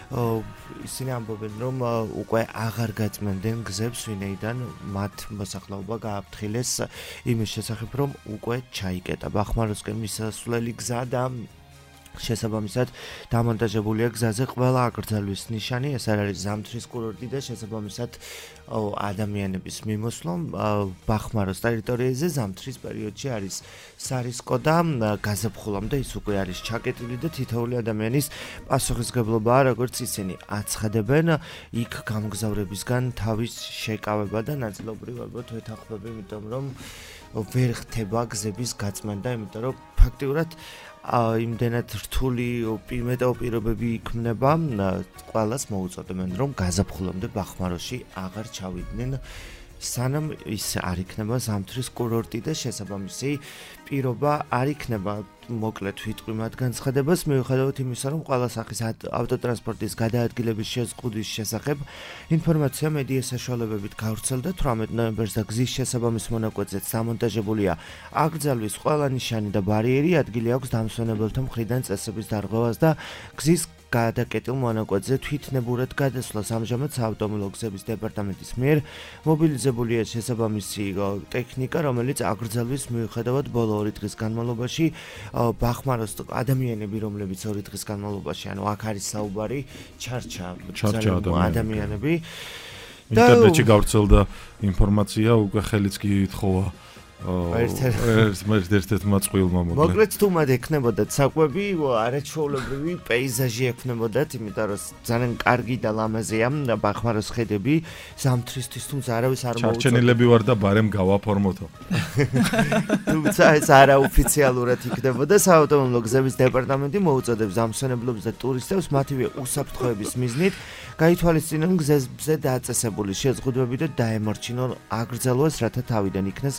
ისინი ამბობენ, რომ უკვე აღარ გაწმენდნენ გზებს, ვინაიდან მათ მოსახლეობა გააფრთხილეს იმის შესახებ, რომ უკვე ჩაიკეტა ბახმაროსკენ მისასვლელი გზა და შესაბამისად დამონტაჟებულია გზაზე ყველა აკრძალვის ნიშანი. ეს არის ზამთრის კურორტი და შესაბამისად ადამიანების მიმოსვლა ბახმაროს ტერიტორიაზე ზამთრის პერიოდში არის სარისკო და გაზაფხულამდე ის უკვე არის ჩაკეტილი და თითოეული ადამიანის პასუხისგებლობაა, როგორც ისინი აცხადებენ, იქ გამგზავრებისგან თავის შეკავება და ნაწილობრივ ალბათ ვეთანხმები, იმიტომ რომ ვერ ხდება გზების გაწმენდა, იმიტომ რომ ფაქტიურად იმდენად რთული მეტეოპირობები იქმნება, ყველას მოუწოდებენ, რომ გაზაფხულამდე ბახმაროში აღარ ჩავიდნენ, სანამ ის არ იქნება ზამთრის კურორტი და შესაბამისი პირობა არ იქნება. მოკლედ ვიტყვი მათ განცხადებას, მიუხედავად იმისა, რომ ყველა სახის ავტოტრანსპორტის გადაადგილების შეზღუდვის შესახებ ინფორმაცია მედია საშუალებებით გავრცელდა 18 ნოემბერს და გზის შესაბამის მონაკვეთზეც დამონტაჟებულია აკრძალვის ყველა ნიშანი და ბარიერი. ადგილი აქვს დამსვენებელთა მხრიდან წესების დარღვევას და გზის გადაკეტილ მონაკვეთზე თვითნებურად გადასვლას. ამჟამად საავტომობილო გზების დეპარტამენტის მიერ მობილიზებულია შესაბამისი ტექნიკა, რომელიც აკრძალვის მიუხედავად ბოლო 2 დღის განმავლობაში ბახმაროს ადამიანები, რომლებიც 2 დღის განმავლობაში, ანუ აქ არის საუბარი, ჩარჩა ადამიანები. ინტერნეტში გავრცელდა ინფორმაცია, უკვე ხელიც კი ითხოვა ერთ-ერთ მაწყვილმა მოკლედ თუმად ექნებოდათ საკვები, არაჩვეულებრივი პეიზაჟი ექნებოდათ, იმიტომ რომ ძალიან კარგი და ლამაზია ბახმაროს ხედები ზამთრისთვის, თუმცა არავის არ მოუწოდა. ჩარჩენილები ვარ და ბარემ გავაფორმოთო. თუმცა ეს არაოფიციალურად იქნებოდა. საავტომობილო გზების დეპარტამენტი მოუწოდებს ამსვენებლებს და ტურისტებს მათივე უსაფრთხოების მიზნით გაითვალისწინონ გზებზე დაწესებული შეზღუდვები და დაემორჩინონ აკრძალვას, რათა თავიდან იქნეს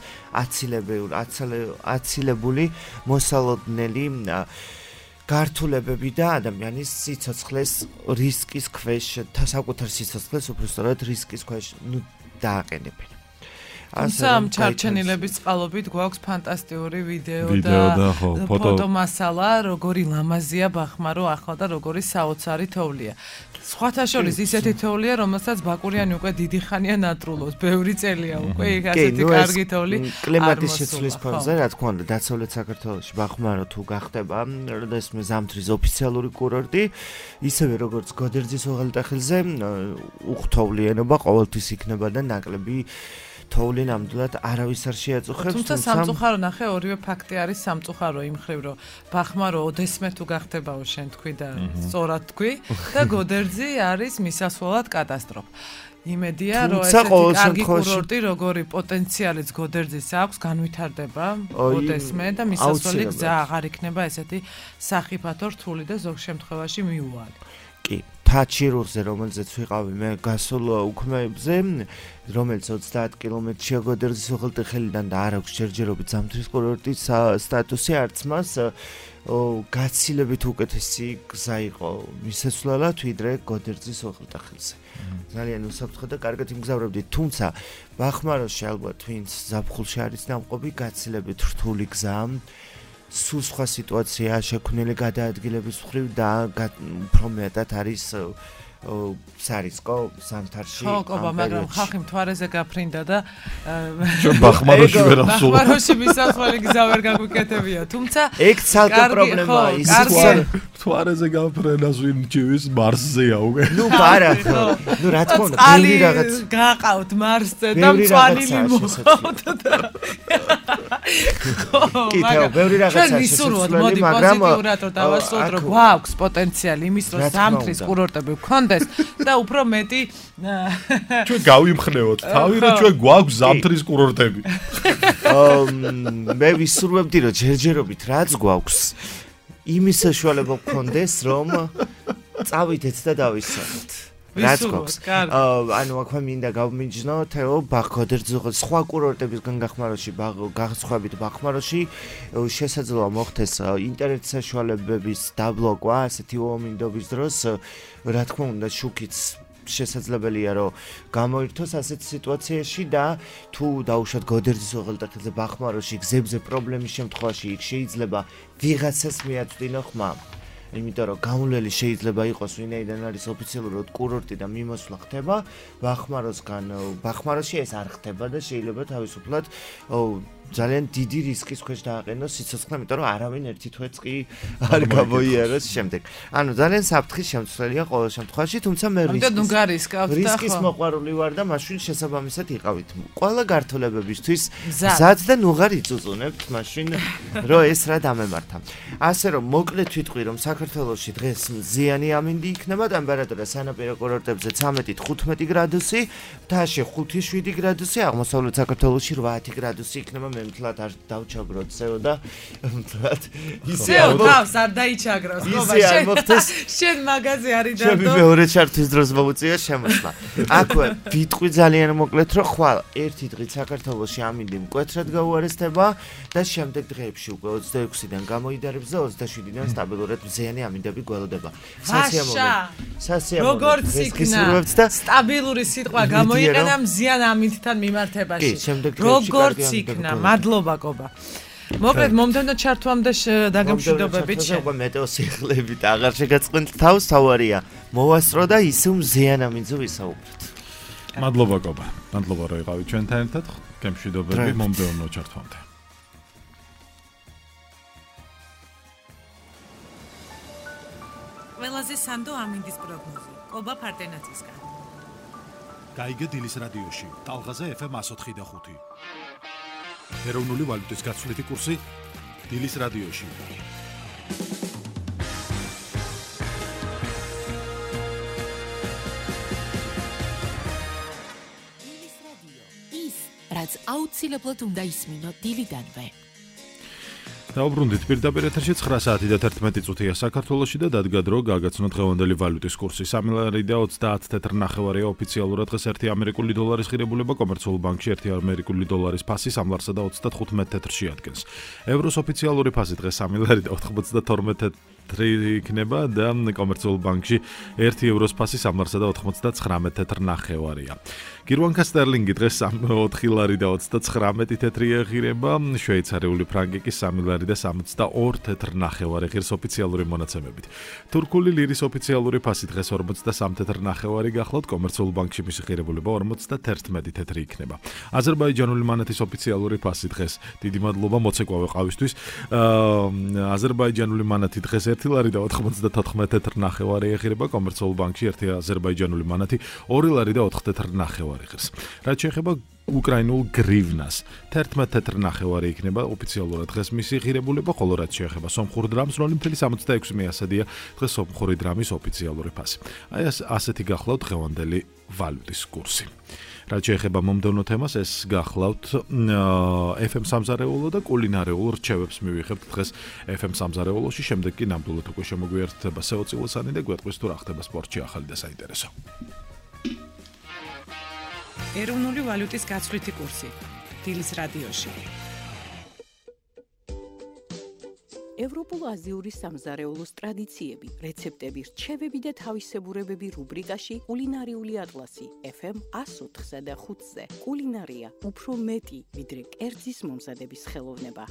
აცილებული მოსალოდნელი გართულებები და ადამიანის სიცოცხლეს რისკის ქვეშ, საკუთარ სიცოცხლეს უბრალოდ რისკის ქვეშ დააყენებენ. თუმცა ამ ჩარჩენილების წყალობით გვაქვს ფანტასტიკური ვიდეო და ფოტომასალა, როგორი ლამაზია ბახმარო ახლა და როგორი საოცარი თოვლია. სხვათა შორის ისეთი თოვლია, რომელსაც ბაკურიანი უკვე დიდი ხანია ნატრულობს, ბევრი წელია უკვე იქ ასეთი კარგი თოვლი. კლიმატის შეცვლის ფონზე, რა თქმა უნდა, დასავლეთ საქართველოში ბახმარო თუ გახდება როდესმე ზამთრის ოფიციალური კურორტი, ისევე როგორც გოდერძის უღელტეხილზე უღთოვლიანობა ყოველთვის იქნება და ნაკლები თოვლი ნამდვილად არავის არ შეაწუხებს, თუმცა სამწუხარო ნახე, ორივე ფაქტი არის სამწუხარო იმ ხრივ, რომ ბახმარო ოდესმე თუ გახდებაო შენ თქვი და სწორად თქვი და გოდერძი არის მისასვლელად კატასტროფა. იმედია, რომ ესეთი კარგი კურორტი, როგორი პოტენციალიც გოდერძის აქვს, განვითარდება ოდესმე და მისასვლელი გზა აღარ იქნება ესეთი სახიფათო რთული და ზოგ შემთხვევაში მიუვალი. კი, თაჩირურზე, რომელზეც ვიყავი მე გასულ უქმეებზე, რომელიც 30 კილომეტრშია გოდერძის უღელტეხილიდან და არ აქვს ჯერჯერობით ზამთრის კურორტის სტატუსი, არც მას გაცილებით უკეთესი გზა იყო მისასვლელად ვიდრე გოდერძის უღელტეხილზე. ძალიან უსაფრთხო და კარგად იმგზავრებდით, თუმცა ბახმაროში ალბათ ვინც ზაფხულში არის დამყოფი, გაცილებით რთული გზაა. სულ სხვა სიტუაცია შექმნილი გადაადგილების მხრივ და უფრო მეტად არის სარისკო ზამთარში. ხო, კობა, მაგრამ ხალხი მთვარეზე გაფრინდა და ჩვენ ბახმაროში ვერ ავსულ. ბახმაროში მისასვლელი გზა ვერ გაგვიკეთებია, თუმცა ეგ ცალკე პრობლემაა ის. მთვარეზე გაფრენას ვინ ჭივის მარსზეა უკვე. ნუ არა, ნუ რა თქმა უნდა, ბევრი რაღაც გაყავთ მარსზე და მწვანილი მოყავთ და კითეო, ბევრი რაღაცა შესაძლებელი, მაგრამ პოზიტიურად რომ დავასრულოთ, რომ გვაქვს პოტენციალი იმის, რომ ზამთრის კურორტები გქონდეს და უფრო მეტი ჩვენ გავიმხნევოთ თავი, რომ ჩვენ გვაქვს ზამთრის კურორტები. მე ვისურვებდი, რომ ჯერჯერობით რაც გვაქვს, იმის საშუალება გქონდეს, რომ წავიდეთ და დავისწავლოთ. რაც გვაქვს. ანუ აქვე მინდა გავმინჯნო თეო ბახმაროში სხვა კურორტებისგან განსხვავებით ბახმაროში შესაძლოა მოხდეს ინტერნეტ საშუალებების დაბლოკვა ასეთი უამინდობის დროს, რა თქმა უნდა შუქიც შესაძლებელია რომ გამოირთოს ასეთ სიტუაციაში და თუ დაუშვათ გოდერძის უღელტეხილზე ბახმაროში გზებზე პრობლემის შემთხვევაში იქ შეიძლება ვიღაცას მიაწვდინო ხმა. იმიტომ რომ გამოვლელი შეიძლება იყოს ვინაიდან არის ოფიციალურად კურორტი და მიმოსვლა ხდება ბახმაროსგან ბახმაროში ეს არ ხდება და შეიძლება თავისუფლად ძალიან დიდი რისკის ქვეშ დააყენოს სიცოცხლე, იმიტომ რომ არავინ ერთი თვეც კი არ გამოიაროს შემდეგ. ანუ ძალიან საფრთხის შემცველია ყოველ შემთხვევაში, თუმცა მე რისკის მოყვარული ვარ და მაშინ შესაბამისად იყავით. ყველა გართულებებისთვის მზად და ნუღარ იწუწუნებთ მაშინ რომ ეს რა დამემართა. ასე რომ მოკლედ ვიტყვი რომ საქართველოში დღეს მზიანი ამინდი იქნება, ტემპერატურა სანაპირო კურორტებზე 13-15 გრადუსი, მთაში 5-7 გრადუსი, აღმოსავლეთ საქართველოში 8 გრადუსი იქნება. მთლად არ დავჩაგროთ სეო და მთლად ისე თავს არ დაიჩაგროს ხობა შენ მაღაზი არის და ჩემი მეორე ჩართვის დროს მოუწია შემოსვლა. აქვე ვიტყვი ძალიან მოკლედ რომ ხვალ ერთი დღით საქართველოში ამინდი მკვეთრად გაუარესდება და შემდეგ დღეებში უკვე 26-დან გამოიდარებს და 27-დან სტაბილურად მზიანი ამინდები გველოდება. სასიამოვნო როგორც იქნა სტაბილური სიტყვა გამოიყენა მზიან ამინდთან მიმართებაში. როგორც იქნა მადლობა კობა. მოკლედ მომდევნო ჩართვამდე დაგემშვიდობებით შენ. მეტეოსიხლებით აღარ შეგაწყენთ თავს, თავარია. მოვასწრო და ისევ მზიან ამინდზე ვისაუბრეთ. მადლობა კობა. მადლობა რომ იყავით ჩვენთან ერთად. გემშვიდობები მომდევნო ჩართვამდე. ყველაზე სანდო ამინდის პროგნოზი. კობა ფარტენაცისგან. გაიგე დილის რადიოში. ტალღაზე FM 104.5. ეროვნული ვალუტის გაცვლითი კურსი დილის რადიოში. დილის რადიო. ის, რაც აუცილებლად უნდა ისმინო დილიდანვე. დაუბრუნდით პირდაპირ ეთერში 9 საათი და 11 წუთია საქართველოში და დადგა დრო გაგაცნოთ დღევანდელი ვალუტის კურსი. 3 ლარი და 30 თეთრ ნახევარია ოფიციალურად დღეს 1 ამერიკული დოლარის ღირებულება კომერციულ ბანკში 1 ამერიკული დოლარის ფასი 3 ლარსა და 35 თეთრში ადგენს. ევროს ოფიციალური ფასი დღეს 3 ლარი და 92 თეთრი იქნება და კომერციულ ბანკში 1 ევროს ფასი 3 ლარსა და 99 თეთრ ნახევარია. გირვანკა სტერლინგი დღეს 4 ლარი და 39 თეთრი ღირება, შვეიცარიული ფრანკი კი 3 ლარი და 62 თეთრ ნახევარი ღირს ოფიციალური მონაცემებით. თურქული ლირის ოფიციალური ფასი დღეს 43 თეთრ ნახევარი გახლავთ, კომერციულ ბანკში მისი ღირებულება 51 თეთრი იქნება. აზერბაიჯანული მანეთის ოფიციალური ფასი დღეს დიდი მადლობა მოცეკვავე ყავისთვის. აზერბაიჯანული მანათი დღეს 1 ლარი და 94 თეთრ ნახევარი ღირება, კომერციულ ბანკში 1 აზერბაიჯანული მანათი 2 ლარი და 4 თეთრ ნახევარი ღირს. რაც შეეხება უკრაინულ გრივნას. 11.4 იქნება ოფიციალურად დღეს მისი ღირებულება, ხოლო რაც შეეხება სომხურ დრამს, როლი მთელი 66 მიასადია დღეს სომხური დრამის ოფიციალური ფასი. აი ასეთი გახლავთ დღევანდელი ვალუტის კურსი. რაც შეეხება მომდევნო თემას, ეს გახლავთ FM სამზარეულო და კულინარეულ რჩევებს მივიღებთ დღეს FM სამზარეულოში, შემდეგ კი ნამდვილად უკვე შემოგვიერთდება სეო წილოსანი და გვეტყვის თუ რა ხდება სპორტში ახალი და საინტერესო. ეროვნული ვალუტის გაცვლითი კურსი დილის რადიოში. ევროპულ-აზიური სამზარეულოს ტრადიციები, რეცეპტები, რჩევები და თავისებურებები რუბრიკაში კულინარიული ატლასი FM 104-ზე და 5-ზე. კულინარია უფრო მეტი, ვიდრე კერძის მომზადების ხელოვნება.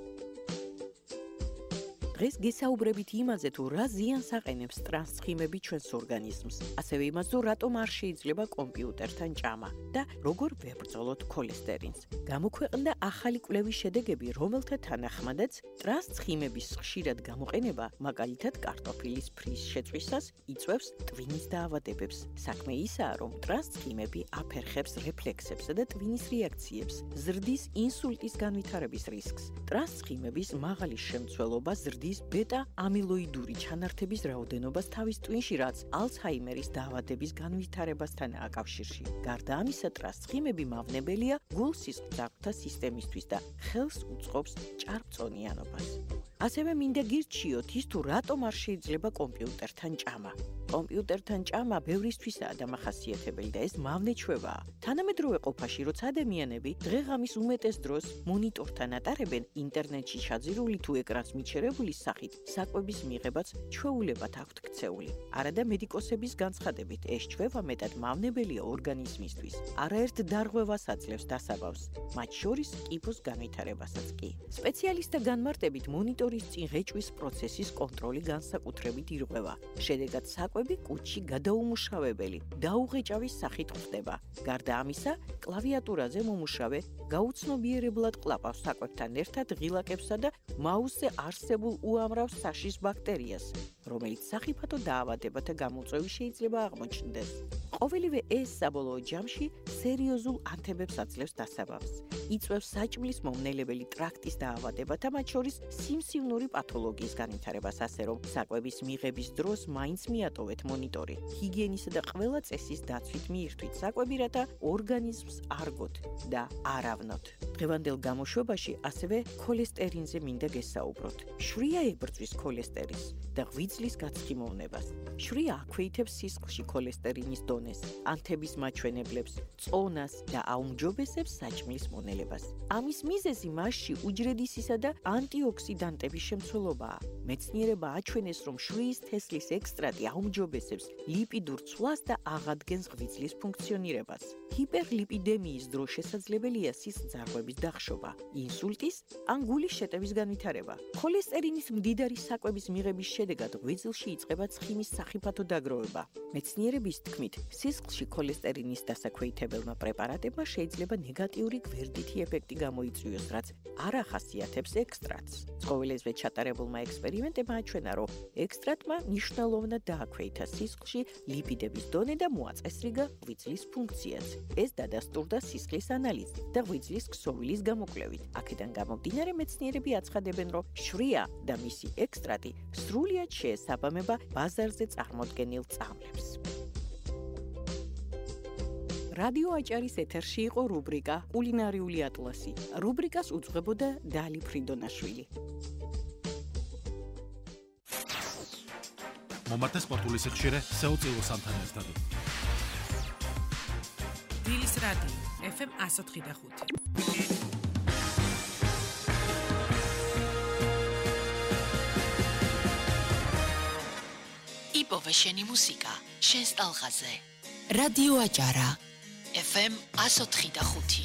დღეს გესაუბრებით იმაზე, თუ რა ზიანს აყენებს ტრანსცხიმები ჩვენს ორგანიზმს, ასევე იმაზე, რატომ არ შეიძლება კომპიუტერთან ჭამა და როგორ ვებრძოლოთ ქოლესტერინს. გამოქვეყნდა ახალი კვლევის შედეგები, რომელთა თანახმადაც ტრანსცხიმების ხშირად გამოყენება, მაგალითად კარტოფილის ფრის შეწვისას, იწვევს ტვინის დაავადებებს. საქმე ისაა, რომ ტრანსცხიმები აფერხებს რეფლექსებსა და ტვინის რეაქციებს, ზრდის ინსულტის განვითარების რისკს. ტრანსცხიმების მაღალი შემცველობა ზრდის ბეტა-ამილოიდური ჩანართების რაოდენობას თავის ტვინში, რაც ალცჰაიმერის დაავადების განვითარებასთანაა კავშირში. გარდა ამისა, ტრანსცხიმები მავნებელია გულ-სისხლძარღვთა სისტემისთვის და ხელს უწყობს ჭარბწონიანობას. ასევე მინდა გირჩიოთ ის, თუ რატომ არ შეიძლება კომპიუტერთან ჭამა. კომპიუტერთან ჭამა ბევრისთვისაა დამახასიათებელი და ეს მავნეჩვევაა. თანამედროვე ყოფაში, როცა ადამიანები დღე-ღამის უმეტეს დროს მონიტორთან ატარებენ, ინტერნეტში ჩაძირული თუ ეკრანს მიჩერებული სახით, საკვების მიღებაც ჩვეულებად აქვთ ქცეული. არადა მედიკოსების განცხადებით, ეს ჩვევა მეტად მავნებელია ორგანიზმისთვის. არაერთ დარღვევას აძლევს დასაბავს, მათ შორის კიბოს განვითარებასაც კი. სპეციალისტთა განმარტებით მონიტორის წინ რეჭვის პროცესის კონტროლი განსაკუთრებით ირღვევა. შედეგად საკვები კუჭში გადაუმუშავებელი, დაუღეჭავის სახით ხდება. გარდა ამისა, კლავიატურაზე მომუშავე გაუცნობიერებლად ყლაპავს საკვებთან ერთად ღილაკებსა და მაუსზე არსებულ უამრავ საშიშ ბაქტერიას, რომელიც სახიფათო დაავადებათა გამოწვევის შეიძლება აღმოჩნდეს. ყოველივე ეს საბოლოო ჯამში სერიოზულ ანთებებს აძლევს დასაბავს. იწვევს საჭმლის მომნელებელი ტრაქტის დაავადებათა, მათ შორის სიმსივნური პათოლოგიის განვითარებას, ასე რომ საკვების მიღების დროს მაინც მიატოვეთ მონიტორი. ჰიგიენისა და ყველა წესის დაცვით მიირთვით საკვები, რათა ორგანიზმს არგოთ და არავნოთ. დღევანდელ გამოშვებაში ასევე ქოლესტერინზე მინდა გესაუბროთ. შვრია ებრძვის ქოლესტერინს და ღვიძლის გაცხიმოვნებას. შვრია აქვეითებს სისხლში ქოლესტერინის დონეს, ანთების მაჩვენებლებს, წონას და აუმჯობესებს საჭმლის მონელებას. ამის მიზეზი მასში უჯრედისისა და ანტიოქსიდანტების შემცველობაა. მეცნიერება აჩვენეს, რომ შვრიის თესლის ექსტრაქტი აუმჯობესებს ლიპიდურ ცვლას და აღადგენს ღვიძლის ფუნქციონირებას. ჰიპერლიპიდემიის დროს შესაძლებელია სისხლძარღვების დახშობა, ინსულტის ან გულის შეტევის განვითარება. ქოლესტერინის მდიდარი საკვების მიღების შედეგად ღვიძლში იწყება ცხიმის სახიფათო დაგროვება. მეცნიერების თქმით, სისხლში ქოლესტერინის დასაქვეითებელმა პრეპარატებმა შეიძლება ნეგატიური გვერდითი ეფექტი გამოიწვიოს, რაც არ ახასიათებს ექსტრაქტს. ცხოველებზე ჩატარებულმა ექსპერიმენტებმა აჩვენა, რომ ექსტრაქტმა მნიშვნელოვნად დააქვეითა სისხლში ლიპიდების დონე და მოაწესრიგა ღვიძლის ფუნქციაც. ეს დადასტურდა სისხლის ანალიზით და ღვიძლის ქსოვილის გამოკვლევით. აქედან გამომდინარე, მეცნიერები აცხადებენ, რომ შვრია და მისი ექსტრაქტი სრულიად შეესაბამება ბაზარზე წარმოდგენილ წამლებს. რადიო აჭარის ეთერში იყო რუბრიკა კულინარიული ატლასი. რუბრიკას უძღვებოდა დალი ფრიდონაშვილი. მომართა სპორტული სიხშირე სეო წილოსანთან ერთად. დილის რადიო FM 104.5. იპოვე შენი მუსიკა შენს ტალღაზე. რადიო აჭარა FM 104.5.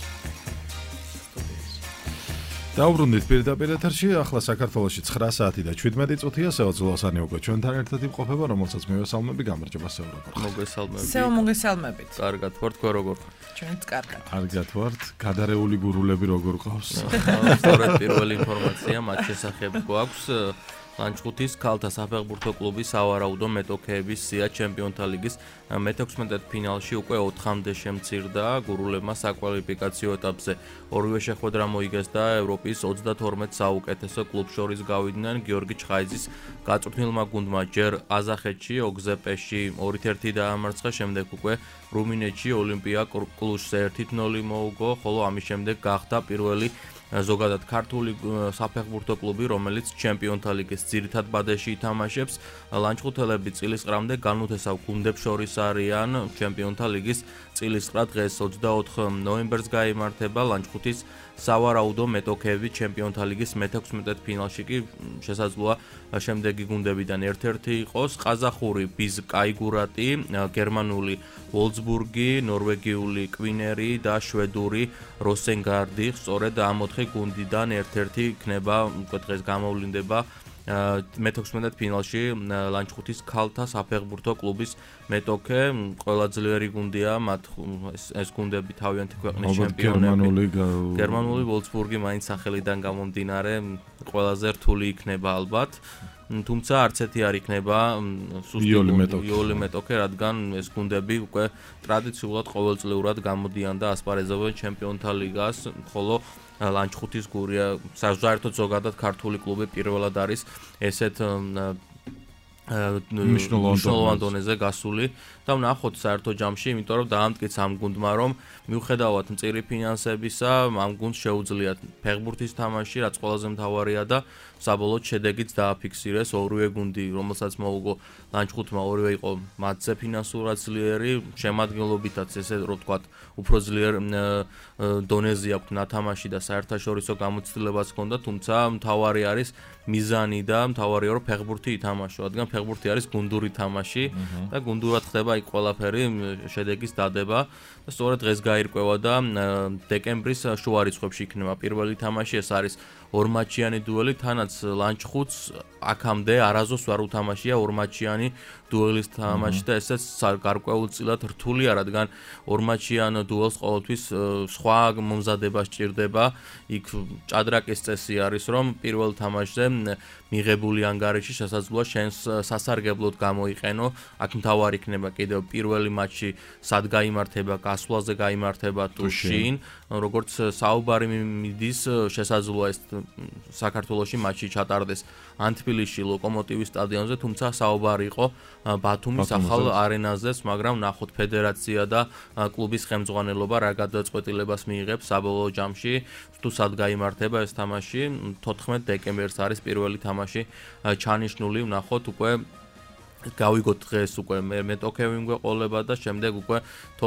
დაუბრუნდით პირდაპირ ეთერში, ახლა საქართველოში 9 საათი და 17 წუთია, სეო წილოსანი უკვე ჩვენთან ერთად იმყოფება, რომელსაც მივესალმები, გამარჯობა სეო როგორ ხარ? მოგესალმებით. სეო მოგესალმებით. კარგად ვართ, თქვენ როგორ ხართ? ჩვენც კარგად. კარგად ვართ, გადარეული გურულები როგორ ყავს? სწორედ პირველი ინფორმაცია მათ შესახებ გვაქვს. ლანჩხუთის ქალთა საფეხბურთო კლუბის სავარაუდო მეტოქეების სია ჩემპიონთა ლიგის მე-16 ფინალში უკვე 4-მდე შემცირდა. გურულებმა საკვალიფიკაციო ეტაპზე ორივე შეხვედრა მოიგეს და ევროპის 32 საუკეთესო კლუბ შორის გავიდნენ. გიორგი ჩხაიძის გაწვრთნილმა გუნდმა ჯერ ყაზახეთში ოგზეპეში 2-1 დაამარცხა, შემდეგ უკვე რუმინეთში ოლიმპია კლუშს 1-0 მოუგო, ხოლო ამის შემდეგ გახდა პირველი ზოგადად ქართული საფეხბურთო კლუბი, რომელიც ჩემპიონთა ლიგის ძირითად ბადეში ითამაშებს. ლანჩხუთელები წილისყრამდე განუთესავ გუნდებს შორის არიან. ჩემპიონთა ლიგის წილისყრა დღეს 24 ნოემბერს გაიმართება. ლანჩხუთის სავარაუდო მეტოქეები ჩემპიონთა ლიგის მე-16 ფინალში კი შესაძლოა შემდეგი გუნდებიდან ერთ-ერთი იყოს: ყაზახური ბიზ კაიგურატი, გერმანული ვოლცბურგი, ნორვეგიული კვინერი და შვედური როსენგარდი. სწორედ ამ 4 გუნდიდან ერთ-ერთი იქნება უკვე დღეს გამოვლინდება მე-16 ფინალში ლანჩხუთის ქალთა საფეხბურთო კლუბის მეტოქე. ყველა ძლიერი გუნდია, მათ ეს გუნდები თავიანთი ქვეყნის ჩემპიონები. გერმანული ვოლცბურგი მაინც სახელიდან გამომდინარე ყველაზე რთული იქნება ალბათ. თუმცა არც ერთი არ იქნება იოლი მეტოქე, რადგან ეს გუნდები უკვე ტრადიციულად ყოველწლიურად გამოდიან და ასპარეზობენ ჩემპიონთა ლიგას, ხოლო ლანჩხუთის გურია საერთოდ ზოგადად ქართული კლუბი პირველად არის ესეთ მნიშვნელოვან დონეზე გასული და ვნახოთ საერთო ჯამში, იმიტომ რომ დაამტკიცა ამ გუნდმა, რომ მიუხედავად მწირი ფინანსებისა, ამ გუნდს შეუძლია ფეხბურთის თამაში, რაც ყველაზე მთავარია და საბოლოოდ შედეგიც დააფიქსირეს. ორივე გუნდი, რომელსაც მოუგო ლანჩხუთმა, ორივე იყო მათზე ფინანსურად ძლიერი, შემადგენლობითაც ესე რომ ვთქვათ, უფრო ძლიერ დონეზე აქვთ ნათამაში და საერთაშორისო გამოცდილებაც ჰქონდა, თუმცა მთავარი არის მიზანი და მთავარია რომ ფეხბურთი ითამაშო, რადგან ფეხბურთი არის გუნდური თამაში და გუნდურად ხდება იქ ყველაფერი შედეგის დადება და სწორედ დღეს გაირკვევა და დეკემბრის შუა რიცხვებში იქნება პირველი თამაში. ეს არის ორმატჩიანი დუელი, თანაც ლანჩხუთს აქამდე არასდროს არ უთამაშია ორმატჩიანი დუელის თამაში და ესეც გარკვეულწილად რთულია, რადგან ორმატჩიან დუელს ყოველთვის სხვა მომზადება სჭირდება. იქ ჭადრაკის წესი არის, რომ პირველ თამაშზე მიღებული ანგარიში შესაძლოა შენს სასარგებლოდ გამოიყენო. აქ მთავარი იქნება კიდევ პირველი მატჩი სად გაიმართება, გასვლაზე გაიმართება თუ შინ. როგორც საუბარი მიდის, შესაძლოა ეს საქართველოში მატჩი ჩატარდეს ან თბილისში ლოკომოტივის სტადიონზე, თუმცა საუბარი იყო ბათუმის ახალ არენაზეც, მაგრამ ნახოთ ფედერაცია და კლუბის ხელმძღვანელობა რა გადაწყვეტილებას მიიღებს საბოლოო ჯამში, თუ სად გაიმართება ეს თამაში. 14 დეკემბერს არის პირველი თამაში ჩანიშნული, ვნახოთ უკვე გავიგოთ დღეს უკვე მეტოქევი გვეყოლება და შემდეგ უკვე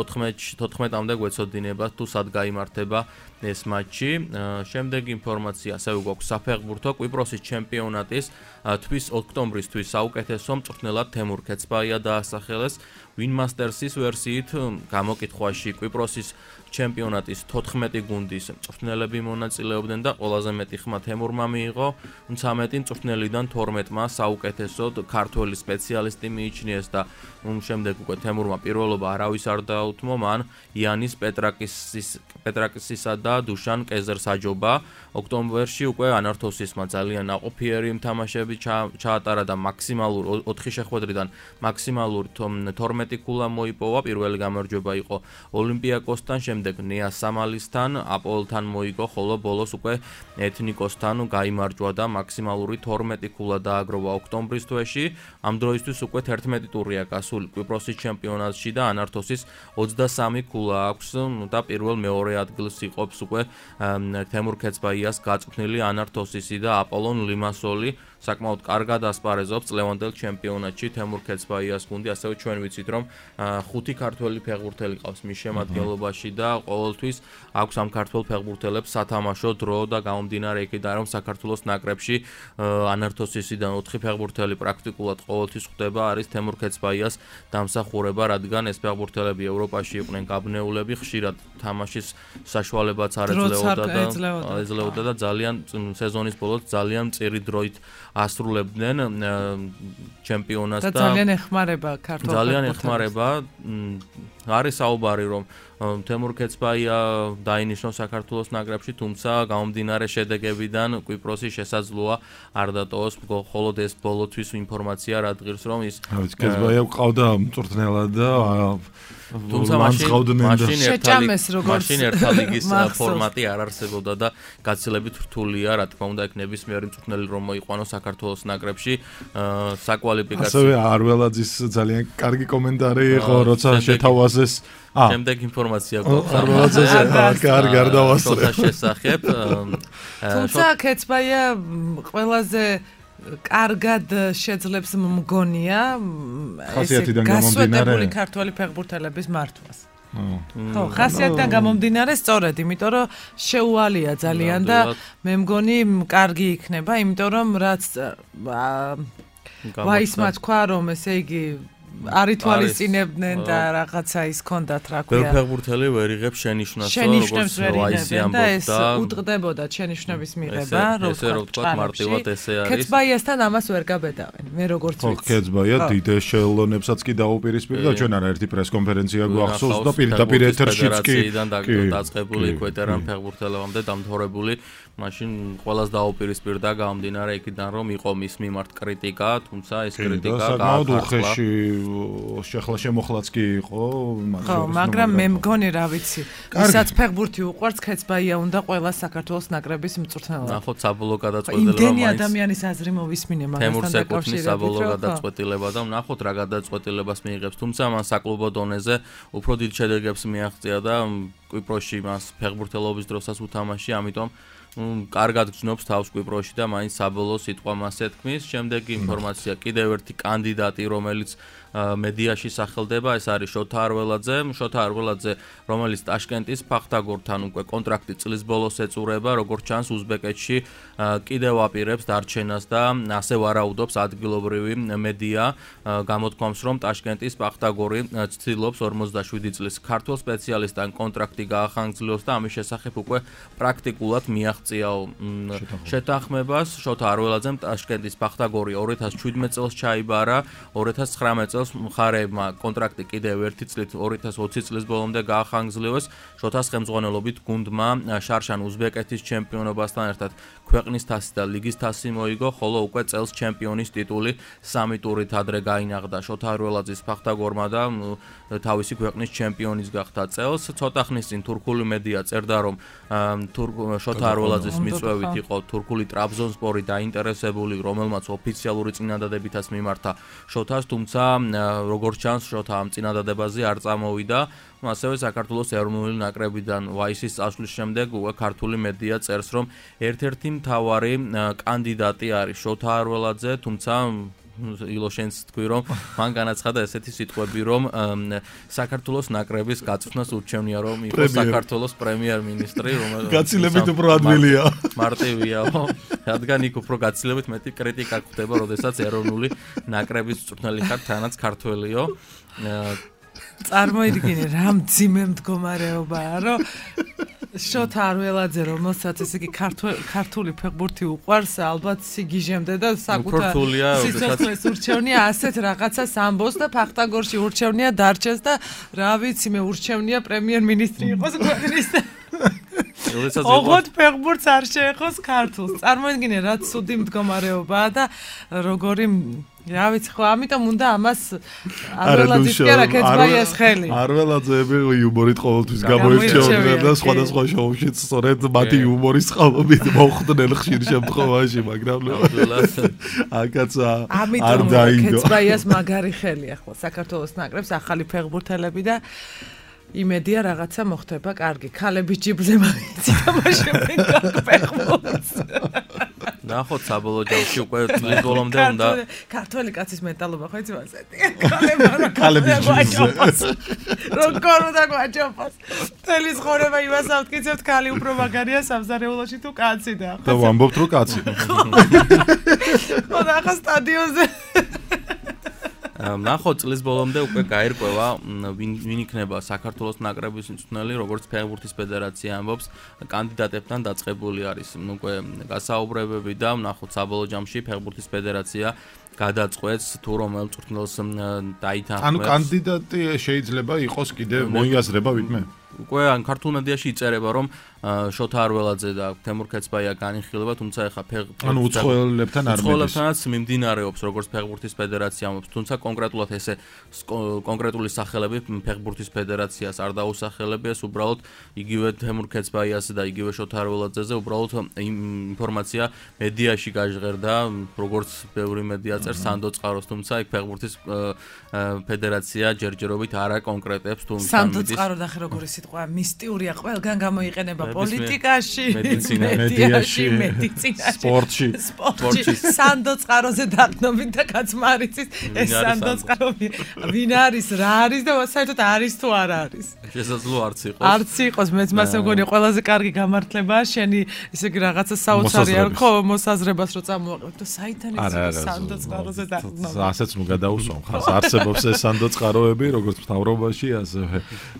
14-მდე გვეცოდინება თუ სად გაიმართება ეს მატჩი. შემდეგი ინფორმაცია ასევე გვაქვს საფეხბურთო კვიპროსის ჩემპიონატის თვის ოქტომბრისთვის საუკეთესო მწვრთნელად თემურ ქეცბაია დაასახელეს. ვინმასტერსის ვერსიით გამოკითხვაში კვიპროსის ჩემპიონატის 14 გუნდის მწვრთნელები მონაწილეობდნენ და ყველაზე მეტი ხმა თემურმა მიიღო. 13 მწვრთნელიდან 12-მა საუკეთესოდ ქართველი სპეციალისტი მიიჩნიეს და შემდეგ უკვე თემურმა პირველობა არავის არ დაუთმო, მან იანის პეტრაკისისა და დუშან კეზერს აჯობა. ოქტომბერში უკვე ანართოსისმა ძალიან ნაყოფიერი თამაშები ჩაატარა და მაქსიმალურ 4 შეხვედრიდან მაქსიმალური 12 ქულა მოიპოვა. პირველი გამარჯვება იყო ოლიმპიაკოსთან, შემდეგ ნეა სამალისთან, აპოლთან მოიგო, ხოლო ბოლოს უკვე ეთნიკოსთან გაიმარჯვა და მაქსიმალური 12 ქულა დააგროვა ოქტომბრის თვეში. ამ დროისთვის უკვე 11 ტურია გასული კვიპროსის ჩემპიონატში და ანართოსის 23 ქულა აქვს და პირველ-მეორე ადგილს იყოფს უკვე თემურ ქეცბაიას გაწვრთნილი ანართოსისი და აპოლონ ლიმასოლი. საკმაოდ კარგად ასპარეზობს წლევანდელ ჩემპიონატში თემურ ქეცბაიას გუნდი, ასევე ჩვენ ვიცით რომ 5 ქართველი ფეხბურთელი ყავს მის შემადგენლობაში და ყოველთვის აქვს ამ ქართველ ფეხბურთელებს სათამაშო დრო და გამომდინარე იქიდან რომ საქართველოს ნაკრებში ანართოსისიდან 4 ფეხბურთელი პრაქტიკულად ყოველთვის ხვდება, არის თემურ ქეცბაიას დამსახურება, რადგან ეს ფეხბურთელები ევროპაში იყვნენ გაბნეულები, ხშირად თამაშის საშუალებაც არ ეძლეოდა და ძალიან სეზონის ბოლოს ძალიან მწირი დროით ასრულებდნენ ჩემპიონატს და ძალიან ეხმარება ქართულ ძალიან ეხმარება არის საუბარი რომ თემურ ქეცბაია დაინიშნოს საქართველოს ნაკრებში, თუმცა გამომდინარე შედეგებიდან კვიპროსი შესაძლოა არ დატოვოს, მხოლოდ ეს ბოლოთვის ინფორმაცია რადგან რომ ის ქეცბაია ყავდა მწვრთნელად და თუმცა მაშინ ერთა ლიგის ფორმატი არ არსებობდა და გაცილებით რთულია, რა თქმა უნდა, იქ ნებისმიერი მწვრთნელი რომ მოიყვანოს საქართველოს ნაკრებში საკვალიფიკაციო. ასევე არველაძის ძალიან კარგი კომენტარი იყო, როცა შეთავაზეს შემდეგ ინფორმაცია გვაქვს გარდავასწრე შესახებ. თუმცა ქეცბაია ყველაზე კარგად შეძლებს მგონია გასვეტებული ქართველი ფეხბურთელების მართვას. ხო, ხასიათიდან გამომდინარე სწორედ, იმიტომ რომ შეუვალია ძალიან და მე მგონი კარგი იქნება, იმიტომ რომ რაც ვაისმა თქვა რომ ესე იგი არ ითვალისწინებდნენ და რაღაცა ის კონდათ რა ქვია. ფეხბურთელი ვერ იღებს შენიშვნას, როგორც ვაისი ამბობს და უტყდებოდა შენიშვნების მიღება, როგორც თქვა მარტივად ესე არის. ქეცბაიასთან ამას ვერ გაბედავენ. მე როგორც ვიცი. ხო, ქეცბაია დიდ ეშელონებსაც კი დაუპირისპირდა, ჩვენ არაერთი პრესკონფერენცია გვახსოვს და პირდაპირ ეთერშიც კი დაწყებული ვეტერან ფეხბურთელებამდე დამთავრებული, მაშინ ყველას დაუპირისპირდა გამომდინარე იქიდან რომ იყო მის მიმართ კრიტიკა, თუმცა ეს კრიტიკა გაახერხა. შეხლა შემოხლაც კი იყო, მაგრამ მე მგონი რა ვიცი, ვისაც ფეხბურთი უყვარს, ქეცბაია უნდა ყველა საქართველოს ნაკრების მწვრთნელად. ნახოთ საბოლოო გადაწყვეტილება მაინც. იმდენი ადამიანის აზრი მოვისმინე მაგასთან დაკავშირებით. საბოლოო გადაწყვეტილება და ნახოთ რა გადაწყვეტილებას მიიღებს, თუმცა მან საკლუბო დონეზე უფრო დიდ შედეგებს მიაღწია და კვიპროსში მას ფეხბურთელობის დროსაც უთამაში, ამიტომ კარგად გრძნობს თავს კვიპროსში და მაინც საბოლოო სიტყვა მასე თქმის. შემდეგი ინფორმაცია კიდევ ერთი კანდიდატი, რომელიც მედიაში სახელდება, ეს არის შოთა არველაძე. შოთა არველაძე, რომელიც ტაშკენტის ფახტაგორთან უკვე კონტრაქტი წლის ბოლოს ეწურება, როგორც ჩანს უზბეკეთში კიდევ აპირებს დარჩენას და ასე ვარაუდობს ადგილობრივი მედია, გამოთქვამს, რომ ტაშკენტის ფახტაგორი ცდილობს 47 წლის ქართულ სპეციალისტთან კონტრაქტი გაახანგრძლიოს და ამის შესახებ უკვე პრაქტიკულად მიაღწიაო შეთანხმებას. შოთა არველაძემ ტაშკენტის ფახტაგორი 2017 წელს ჩაიბარა, 2019 წელს მხარეებმა კონტრაქტი კიდევ ერთი წლით 2020 წლის ბოლომდე გაახანგრძლიოს. შოთას ხელმძღვანელობით გუნდმა შარშან უზბეკეთის ჩემპიონობასთან ერთად ქვეყნის თასი და ლიგის თასი მოიგო, ხოლო უკვე წელს ჩემპიონის ტიტული 3 ტურით ადრე გაინაღდა შოთა არველაძის ფახტაგორმა და თავისი ქვეყნის ჩემპიონის გახდა წელს. ცოტა ხნის წინ თურქული მედია წერდა, რომ შოთა არველაძის მიწვევით იყო თურქული ტრაბზონსპორი დაინტერესებული, რომელმაც ოფიციალური წინადადებითაც მიმართა შოთას, თუმცა როგორც ჩანს, შოთა ამ წინადადებაზე არ წამოვიდა. ასევე საქართველოს ეროვნული ნაკრებიდან ვაისის წასვლის შემდეგ უკვე ქართული მედია წერს, რომ ერთ-ერთი მთავარი კანდიდატი არის შოთა არველაძე, თუმცა ილოშენს თქვი რომ მან განაცხადა ესეთი სიტყვები, რომ საქართველოს ნაკრების გაწვრთნას ურჩევნია, რომ იყოს საქართველოს პრემიერ-მინისტრი, რომელიც გაცილებით უფრო ადვილია. მარტივია, რადგან იქ უფრო გაცილებით მეტი კრიტიკა გვხდება, როდესაც ეროვნული ნაკრების მწვრთნელი ხარ, თანაც ქართველიო. წარმოიდგინე რა მძიმე მდგომარეობაა, რომ შოთა არველაძე, რომელსაც ესე იგი ქართული ფეხბურთი უყვარს, ალბათ სიგიჟემდე და საკუთარ სიცოცხლეს ურჩევნია ასეთ რაღაცას ამბოს და ფახტაგორში ურჩევნია დარჩეს და რა ვიცი, მე ურჩევნია პრემიერ-მინისტრი იყოს ქვეყნის და ოღონდ ფეხბურთს არ შეეხოს ქართულს. წარმოიდგინე რა ცუდი მდგომარეობაა და როგორი რა ვიცი, ხო, ამიტომ უნდა ამას არველაძის კი არა ქეცბაიას ხელი. არველაძეები იუმორით ყოველთვის გამოირჩეოდნენ და სხვადასხვა შოუშიც სწორედ მათი იუმორის წყალობით მოხვდნენ ხშირ შემთხვევაში, მაგრამ აკაცა არ დაინგო. ქეცბაიას მაგარი ხელი ახლა საქართველოს ნაკრებს ახალი ფეხბურთელები და იმედია რაღაცა მოხდება კარგი. ქალების ჯიბზე მოიცითამაშებენ ფეხბურთს. ნახოთ საბოლოო ჯამში უკვე წლის ბოლომდე უნდა ქართველი კაცის მენტალობა ხო იცი მასეთი. ქალების ჯიბზე. როგორ უნდა გვაჯობოს. თელი ცხოვრება იმას ავტკიცებთ, ქალი უფრო მაგარია სამზარეულოში თუ კაცი და. და ვამბობთ რომ კაცი. ხო და ახლა სტადიონზე ნახოთ წლის ბოლომდე უკვე გაირკვევა ვინ იქნება საქართველოს ნაკრების მწვრთნელი, როგორც ფეხბურთის ფედერაცია ამბობს, კანდიდატებთან დაწყებული არის უკვე გასაუბრებები და ნახოთ საბოლოო ჯამში ფეხბურთის ფედერაცია გადაწყვეტს თუ რომელ მწვრთნელს დაითანხმებს. ანუ კანდიდატი შეიძლება იყოს კიდე მოიაზრება ვინმე? უკვე ან ქართულ მედიაში იწერება რომ შოთა არველაძე და თემურ ქეცბაია განიხილება, თუმცა ეხა ანუ უცხოელებთან არ მიდის. უცხოელებთანაც მიმდინარეობს როგორც ფეხბურთის ფედერაცია ამბობს, თუმცა კონკრეტულად ესე კონკრეტული სახელები ფეხბურთის ფედერაციას არ დაუსახელებიას, უბრალოდ იგივე თემურ ქეცბაიას და იგივე შოთა არველაძეზე უბრალოდ ინფორმაცია მედიაში გაჟღერდა, როგორც ბევრი მედია წერს სანდო წყაროს, თუმცა იქ ფეხბურთის ფედერაცია ჯერჯერობით არ აკონკრეტებს თუ სანდო წყარო და ხე როგორი სიტყვა მისტიურია, ყველგან გამოიყენება პოლიტიკაში, მედიაში, სპორტში. სანდო წყაროზე დაგნობით და კაც მარიცის ეს სანდო წყარო ვინ არის, რა არის და საერთოდ არის თუ არ არის. შესაძლოა არც იყოს. არც იყოს, მეც მასე მგონი ყველაზე კარგი გამართლებაა შენი, ესე იგი რაღაცა საოცარი არ ხო მოსაზრებას რო წამოაყენებ და საიდან ის სანდო წყაროზე დაგნობით. ასეც ნუ გადაუსვამ ხას, არსებობს ეს სანდო წყაროები, როგორც მთავრობაში, ასევე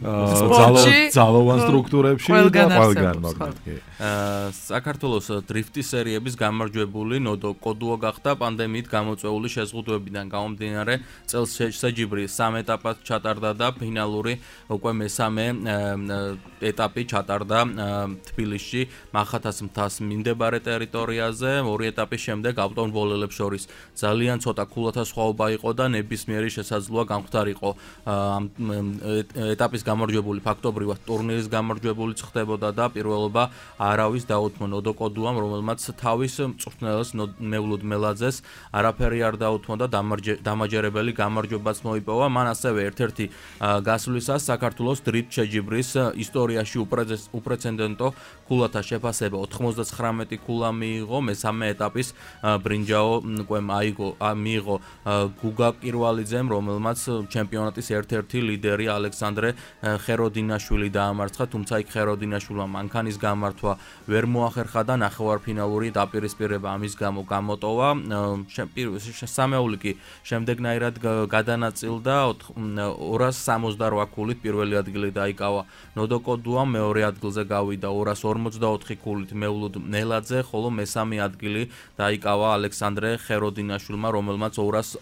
ძალოვან სტრუქტურებში და ყველგან მაგათკი. საქართველოს დრიფტის სერიების გამარჯვებული ნოდო კოდუო გახდა პანდემიით გამოწვეული შეზღუდვებიდან გამომდინარე, წელს შეჯიბრი 3 ეტაპად ჩატარდა და ფინალური უკვე მესამე ეტაპი ჩატარდა თბილისში, მახათას მთას მიმდებარე ტერიტორიაზე. 2 ეტაპის შემდეგ ავტომობილებს შორის ძალიან ცოტა ქულათა სხვაობა იყო და ნებისმიერი შესაძლოა გამختარიყო ამ ეტაპის გამარჯვებული ფაქტობრივად ტურნირის გამარჯვებულიც ხდებოდა და პირველობა არავის დაუთმო ნოდო კოდუამ, რომელმაც თავის მწვრთნელს მევლუდ მელაძეს არაფერი არ დაუთმო და დამაჯერებელი გამარჯვებაც მოიპოვა. მან ასევე ერთ-ერთი გასვლისას საქართველოს დრიფტ შეჯიბრის ისტორიაში უპრეცედენტო ქულათა შეფასება 99 ქულა მიიღო. მესამე ეტაპის ბრინჯაო უკვე მიიღო გუგა კირვალიძემ, რომელმაც ჩემპიონატის ერთ-ერთი ლიდერი ალექსანდრე ხეროდინაშვილი დაამარცხა, თუმცა იქ ხეროდინაშვილმა მანქანის გამართვა ვერ მოახერხა და ნახევარფინალური დაპირისპირება ამის გამო გამოტოვა. სამეული კი შემდეგნაირად გადანაწილდა 268 ქულით პირველი ადგილი დაიკავა ნოდო კოდუამ, მეორე ადგილზე გავიდა 244 ქულით მევლუდ ნელაძე, ხოლო მესამე ადგილი დაიკავა ალექსანდრე ხეროდინაშვილმა, რომელმაც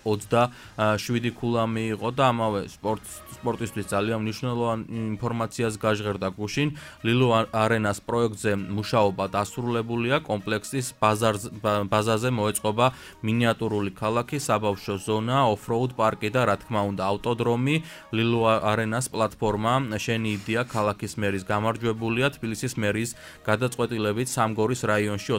227 ქულა მიიღო და ამავე სპორტისთვის ძალიან მნიშვნელოვან ინფორმაციას გაჟღერდა გუშინ. ლილო არენას პროექტზე მუშაობა დასრულებულია, კომპლექსის ბაზაზე მოეწყობა მინიატურული ქალაქი, საბავშვო ზონა, ოფროუდ პარკი და რა თქმა უნდა ავტოდრომი. ლილო არენას პლატფორმა შენიიდია ქალაქის მერის გამარჯვებულია, თბილისის მერის გადაწყვეტილებით სამგორის რაიონში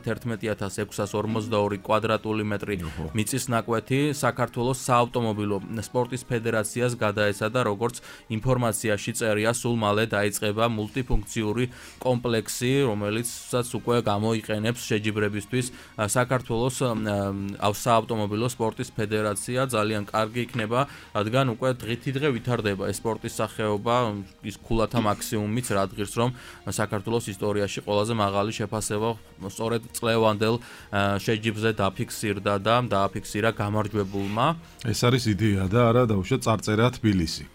91,642 კვადრატული მეტრი მიწის ნაკვეთი საქართველოს საავტომობილო სპორტის ფედერაციას გადაეცა და როგორც ინფორმაციაში წერია, სულ მალე დაიწყება მულტიფუნქციური კომპლექსი, რომელიცაც უკვე გამოიყენებს შეჯიბრებისთვის საქართველოს საავტომობილო სპორტის ფედერაცია. ძალიან კარგი იქნება, რადგან უკვე დღითიდღე ვითარდება ეს სპორტის სახეობა, ის ქულათა მაქსიმუმიც რადგან რომ საქართველოს ისტორიაში ყველაზე მაღალი შეფასება სწორედ წლევანდელ შეჯიბრზე დაფიქსირდა და დააფიქსირა გამარჯვებულმა. ეს არის იდეა და არა დაუშვათ წარწერა თბილისი.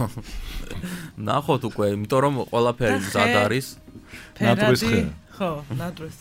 ნახოთ უკვე, იმიტომ რომ ყველაფერი მზად არის. ნატვრის ხე. ხო, ნატვრის.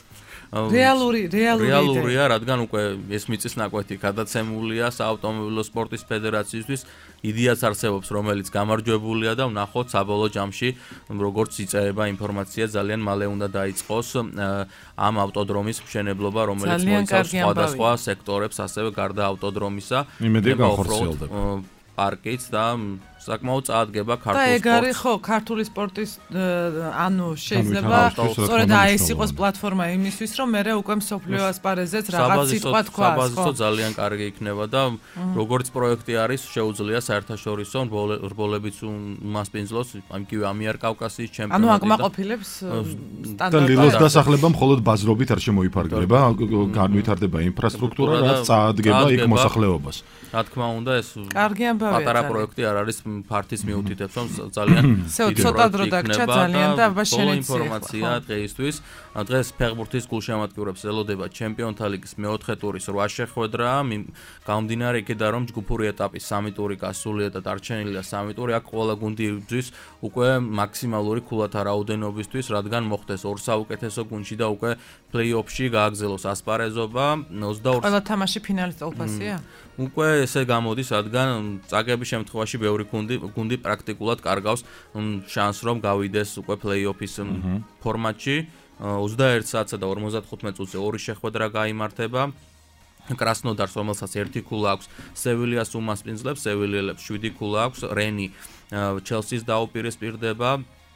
რეალურია, რადგან უკვე ეს მიწის ნაკვეთი გადაცემულია საავტომობილო სპორტის ფედერაციისთვის, იდეაც არსებობს, რომელიც გამარჯვებულია და ვნახოთ საბოლოო ჯამში, როგორც იწერება ინფორმაცია, ძალიან მალე უნდა დაიწყოს ამ ავტოდრომის მშენებლობა, რომელიც მოიცავს სხვადასხვა სექტორებს, ასევე გარდა ავტოდრომისა, იმედია განხორციელდება. პარკიც და საკმაოდ წაადგება ქართულ სპორტს. და ეგ არის ხო, ქართული სპორტის ანუ შეიძლება სწორედ ეს იყოს პლატფორმა იმისთვის, რომ მე უკვე მსოფლიო ასპარეზეც რაღაც სიტყვა თქვა. საბაზისო ძალიან კარგი იქნება და როგორც პროექტი არის, შეუძლია საერთაშორისო რბოლებიც უმასპინძლოს, ამკივე ამიერკავკასიის ჩემპიონატი. ანუ აკმაყოფილებს და ლილოს დასახლება მხოლოდ ბაზრობით არ შემოიფარგლება, განვითარდება ინფრასტრუქტურა, რაც წაადგება იქ მოსახლეობას. რა თქმა უნდა, ეს კარგი ამბავია. პატარა პროექტი არ არის ფართის მიუთითებს, რომ ძალიან ცოტა დრო დაგჭა ძალიან და აბა შენიც ინფორმაცია დღეისთვის. დღეს ფეხბურთის გულშემატკივრებს ელოდება ჩემპიონთა ლიგის მეოთხე ტურის 8 შეხვედრა, გამომდინარე იქედან რომ ჯგუფური ეტაპის 3 ტური გასულია და დარჩენილია 3 ტური, აქ ყველა გუნდი იბრძვის უკვე მაქსიმალური ქულათა რაოდენობისთვის, რადგან მოხდეს ორ საუკეთესო გუნდში და უკვე პლეი-ოფში გააგრძელოს ასპარეზობა 22 ყველა თამაში ფინალის წოლფასია? უკვე ესე გამოდის, რადგან წაგების შემთხვევაში ბევრი გუნდი პრაქტიკულად კარგავს შანსს რომ გავიდეს უკვე პლეი-ოფის ფორმატში. 21 საათსა და 55 წუთზე ორი შეხვედრა გაიმართება. კრასნოდარს, რომელსაც 1 ქულა აქვს, სევილიას უმასპინძლებს, სევილიელებს 7 ქულა აქვს, რენი ჩელსის დაუპირისპირდება.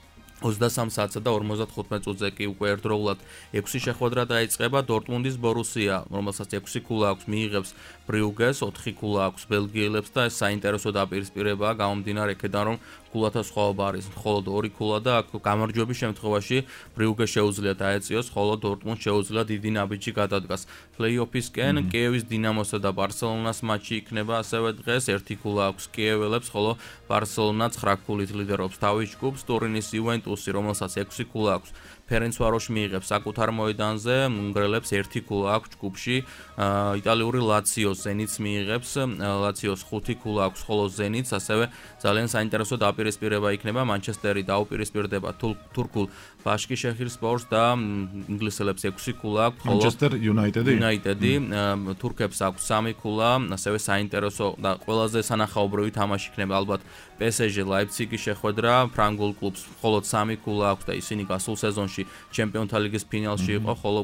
23 საათსა და 55 წუთზე კი უკვე ერთდროულად 6 შეხვედრა დაიწყება. დორტმუნდის ბორუსია, რომელსაც 6 ქულა აქვს, მიიღებს ბრიუგეს, 4 ქულა აქვს ბელგიელებს და ეს საინტერესო დაპირისპირებაა გამომდინარე იქედან რომ ქულათა სხვაობა არის მხოლოდ 2 ქულა და აქ გამარჯვების შემთხვევაში ბრიუგეს შეუძლია დაეწიოს, ხოლო დორტმუნდს შეუძლია დიდი ნაბიჯი გადადგას. პლეი-ოფისკენ კიევის დინამოსა და ბარსელონას მატჩი იქნება ასევე დღეს, 1 ქულა აქვს კიეველებს, ხოლო ბარსელონა 9 ქულით ლიდერობს თავის ჯგუფს. ტურინის იუვენტუსი, რომელსაც 6 ქულა აქვს, ფერენცვაროში მიიღებს საკუთარ მოედანზე, უნგრელებს 1 ქულა აქვს ჯგუფში. იტალიური ლაციოს ზენიტს მიიღებს, ლაციოს 5 ქულა აქვს, ხოლო ზენიტს ასევე ძალიან საინტერესო დაპირისპირება იქნება. მანჩესტერი დაუპირისპირდება თურქულ ბაშკიშეჰირსპორს და ინგლისელებს 6 ქულა აქვს, ხოლო მანჩესტერ იუნაიტედი თურქებს აქვს 3 ქულა, ასევე საინტერესო და ყველაზე სანახაობრივი თამაში იქნება ალბათ PSG ლაიფციგის შეხვედრა, ფრანგულ კლუბს მხოლოდ 3 ქულა აქვს და ისინი გასულ სეზონში ჩემპიონთა ლიგის ფინალში იყო, ხოლო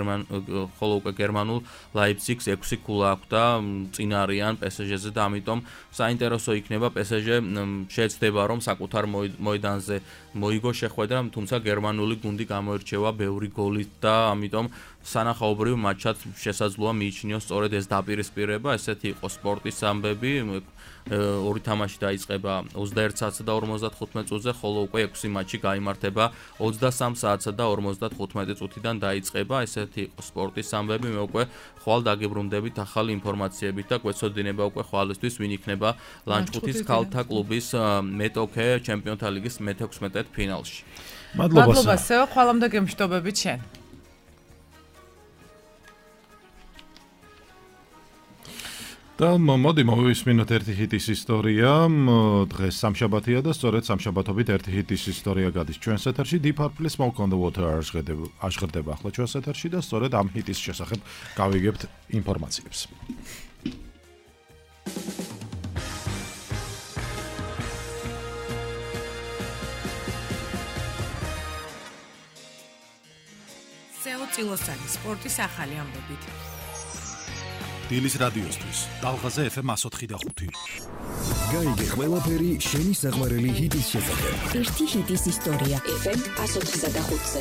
უკვე გერმანულ ლაიფციგს 6 ქულა აქვს და წინა არიან PSG-ზე და ამიტომ საინტერესო იქნება. PSG შეეცდება რომ საკუთარ მოედანზე მოიგოს შეხვედრა, თუმცა გერმანული გუნდი გამოირჩევა ბევრი გოლით და ამიტომ სანახაობრივ მატჩად შესაძლოა მიიჩნიოს სწორედ ეს დაპირისპირება. ესეთი იყო სპორტის ამბები. ორი თამაში დაიწყება 21 საათსა და 55 წუთზე, ხოლო უკვე 6 მატჩი გაიმართება 23 საათსა და 55 წუთიდან დაიწყება. ესეთი იყო სპორტის ამბები. მე უკვე ხვალ დაგიბრუნდებით ახალი ინფორმაციებით და გვეცოდინება უკვე ხვალისთვის ვინ იქნება ლანჩხუთის ქალთა კლუბის მეტოქე ჩემპიონთა ლიგის მე-16 ფინალში. მადლობა სეო, ხვალამდე გემშვიდობებით შენ. და მოდი მოვისმინოთ ერთი ჰიტის ისტორია. დღეს სამშაბათია და სწორედ სამშაბათობით ერთი ჰიტის ისტორია გადის ჩვენს ეთერში. Deep Purple Smoke on the Water აღშღერდება ახლა ჩვენს ეთერში და სწორედ ამ ჰიტის შესახებ გავიგებთ ინფორმაციებს. სეო წილოსანი სპორტის ახალი ამბებით. დილის რადიოსთვის ტალღაზე FM 104.5. გაიგე ყველაფერი შენი საყვარელი ჰიტის შესახებ. ერთი ჰიტის ისტორია FM 104.5-ზე.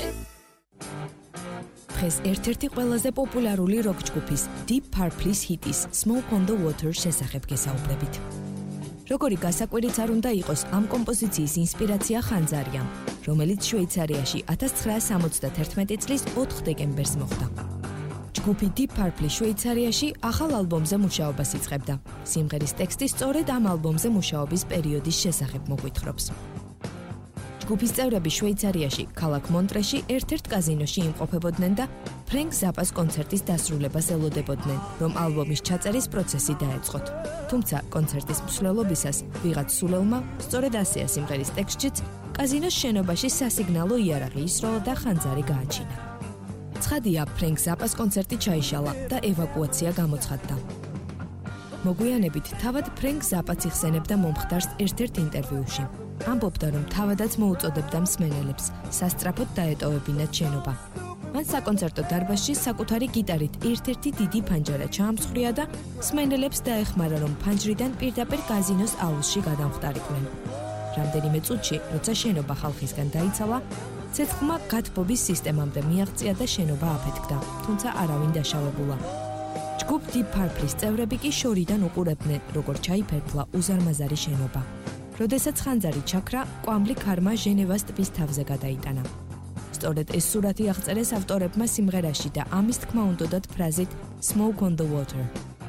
დღეს ერთ-ერთი ყველაზე პოპულარული როკ ჯგუფის Deep Purple-ის ჰიტის Smoke on the Water შესახებ გესაუბრებით. როგორი გასაკვირიც არ უნდა იყოს, ამ კომპოზიციის ინსპირაცია ხანძარია, რომელიც შვეიცარიაში 1971 წლის 4 დეკემბერს მოხდა. ჯგუფი Deep Purple შვეიცარიაში ახალ ალბომზე მუშაობას იწყებდა. სიმღერის ტექსტი სწორედ ამ ალბომზე მუშაობის პერიოდის შესახებ მოგვითხრობს. ჯგუფის წევრები შვეიცარიაში, ქალაქ მონტრეში ერთ-ერთ კაზინოში იმყოფებოდნენ და ფრენკ ზაპას კონცერტის დასრულებას ელოდებოდნენ, რომ ალბომის ჩაწერის პროცესი დაეწყოთ. თუმცა კონცერტის მსვლელობისას ვიღაც სულელმა, სწორედ ასეა სიმღერის ტექსტშიც, კაზინოს შენობაში სასიგნალო იარაღი ისროლა და ხანძარი გააჩინა. ცხადია, ფრენკ ზაპას კონცერტი ჩაიშალა და ევაკუაცია გამოცხადდა. მოგვიანებით თავად ფრენკ ზაპაც იხსენებდა მომხდარს ერთ-ერთ ინტერვიუში. ამბობდა, რომ თავადაც მოუწოდებდა მსმენელებს სასწრაფოდ დაეტოვებინათ შენობა. მან საკონცერტო დარბაზში საკუთარი გიტარით ერთ-ერთი დიდი ფანჯარა ჩაამსხვრია და მსმენელებს დაეხმარა, რომ ფანჯრიდან პირდაპირ კაზინოს აუზში გადამხტარიყვნენ. რამდენიმე წუთში, როცა შენობა ხალხისგან დაიცალა, ცეცხლმა გათბობის სისტემამდე მიაღწია და შენობა აფეთქდა, თუმცა არავინ დაშავებულა. ჯგუფ Deep Purple-ის წევრები კი შორიდან უყურებდნენ, როგორ ჩაიფერფლა უზარმაზარი შენობა. როდესაც ხანძარი ჩაქრა, კვამლი ქარმა ჟენევას ტბის თავზე გადაიტანა. სწორედ ეს სურათი აღწერეს ავტორებმა სიმღერაში და ამის თქმა უნდათ ფრაზით Smoke on the Water.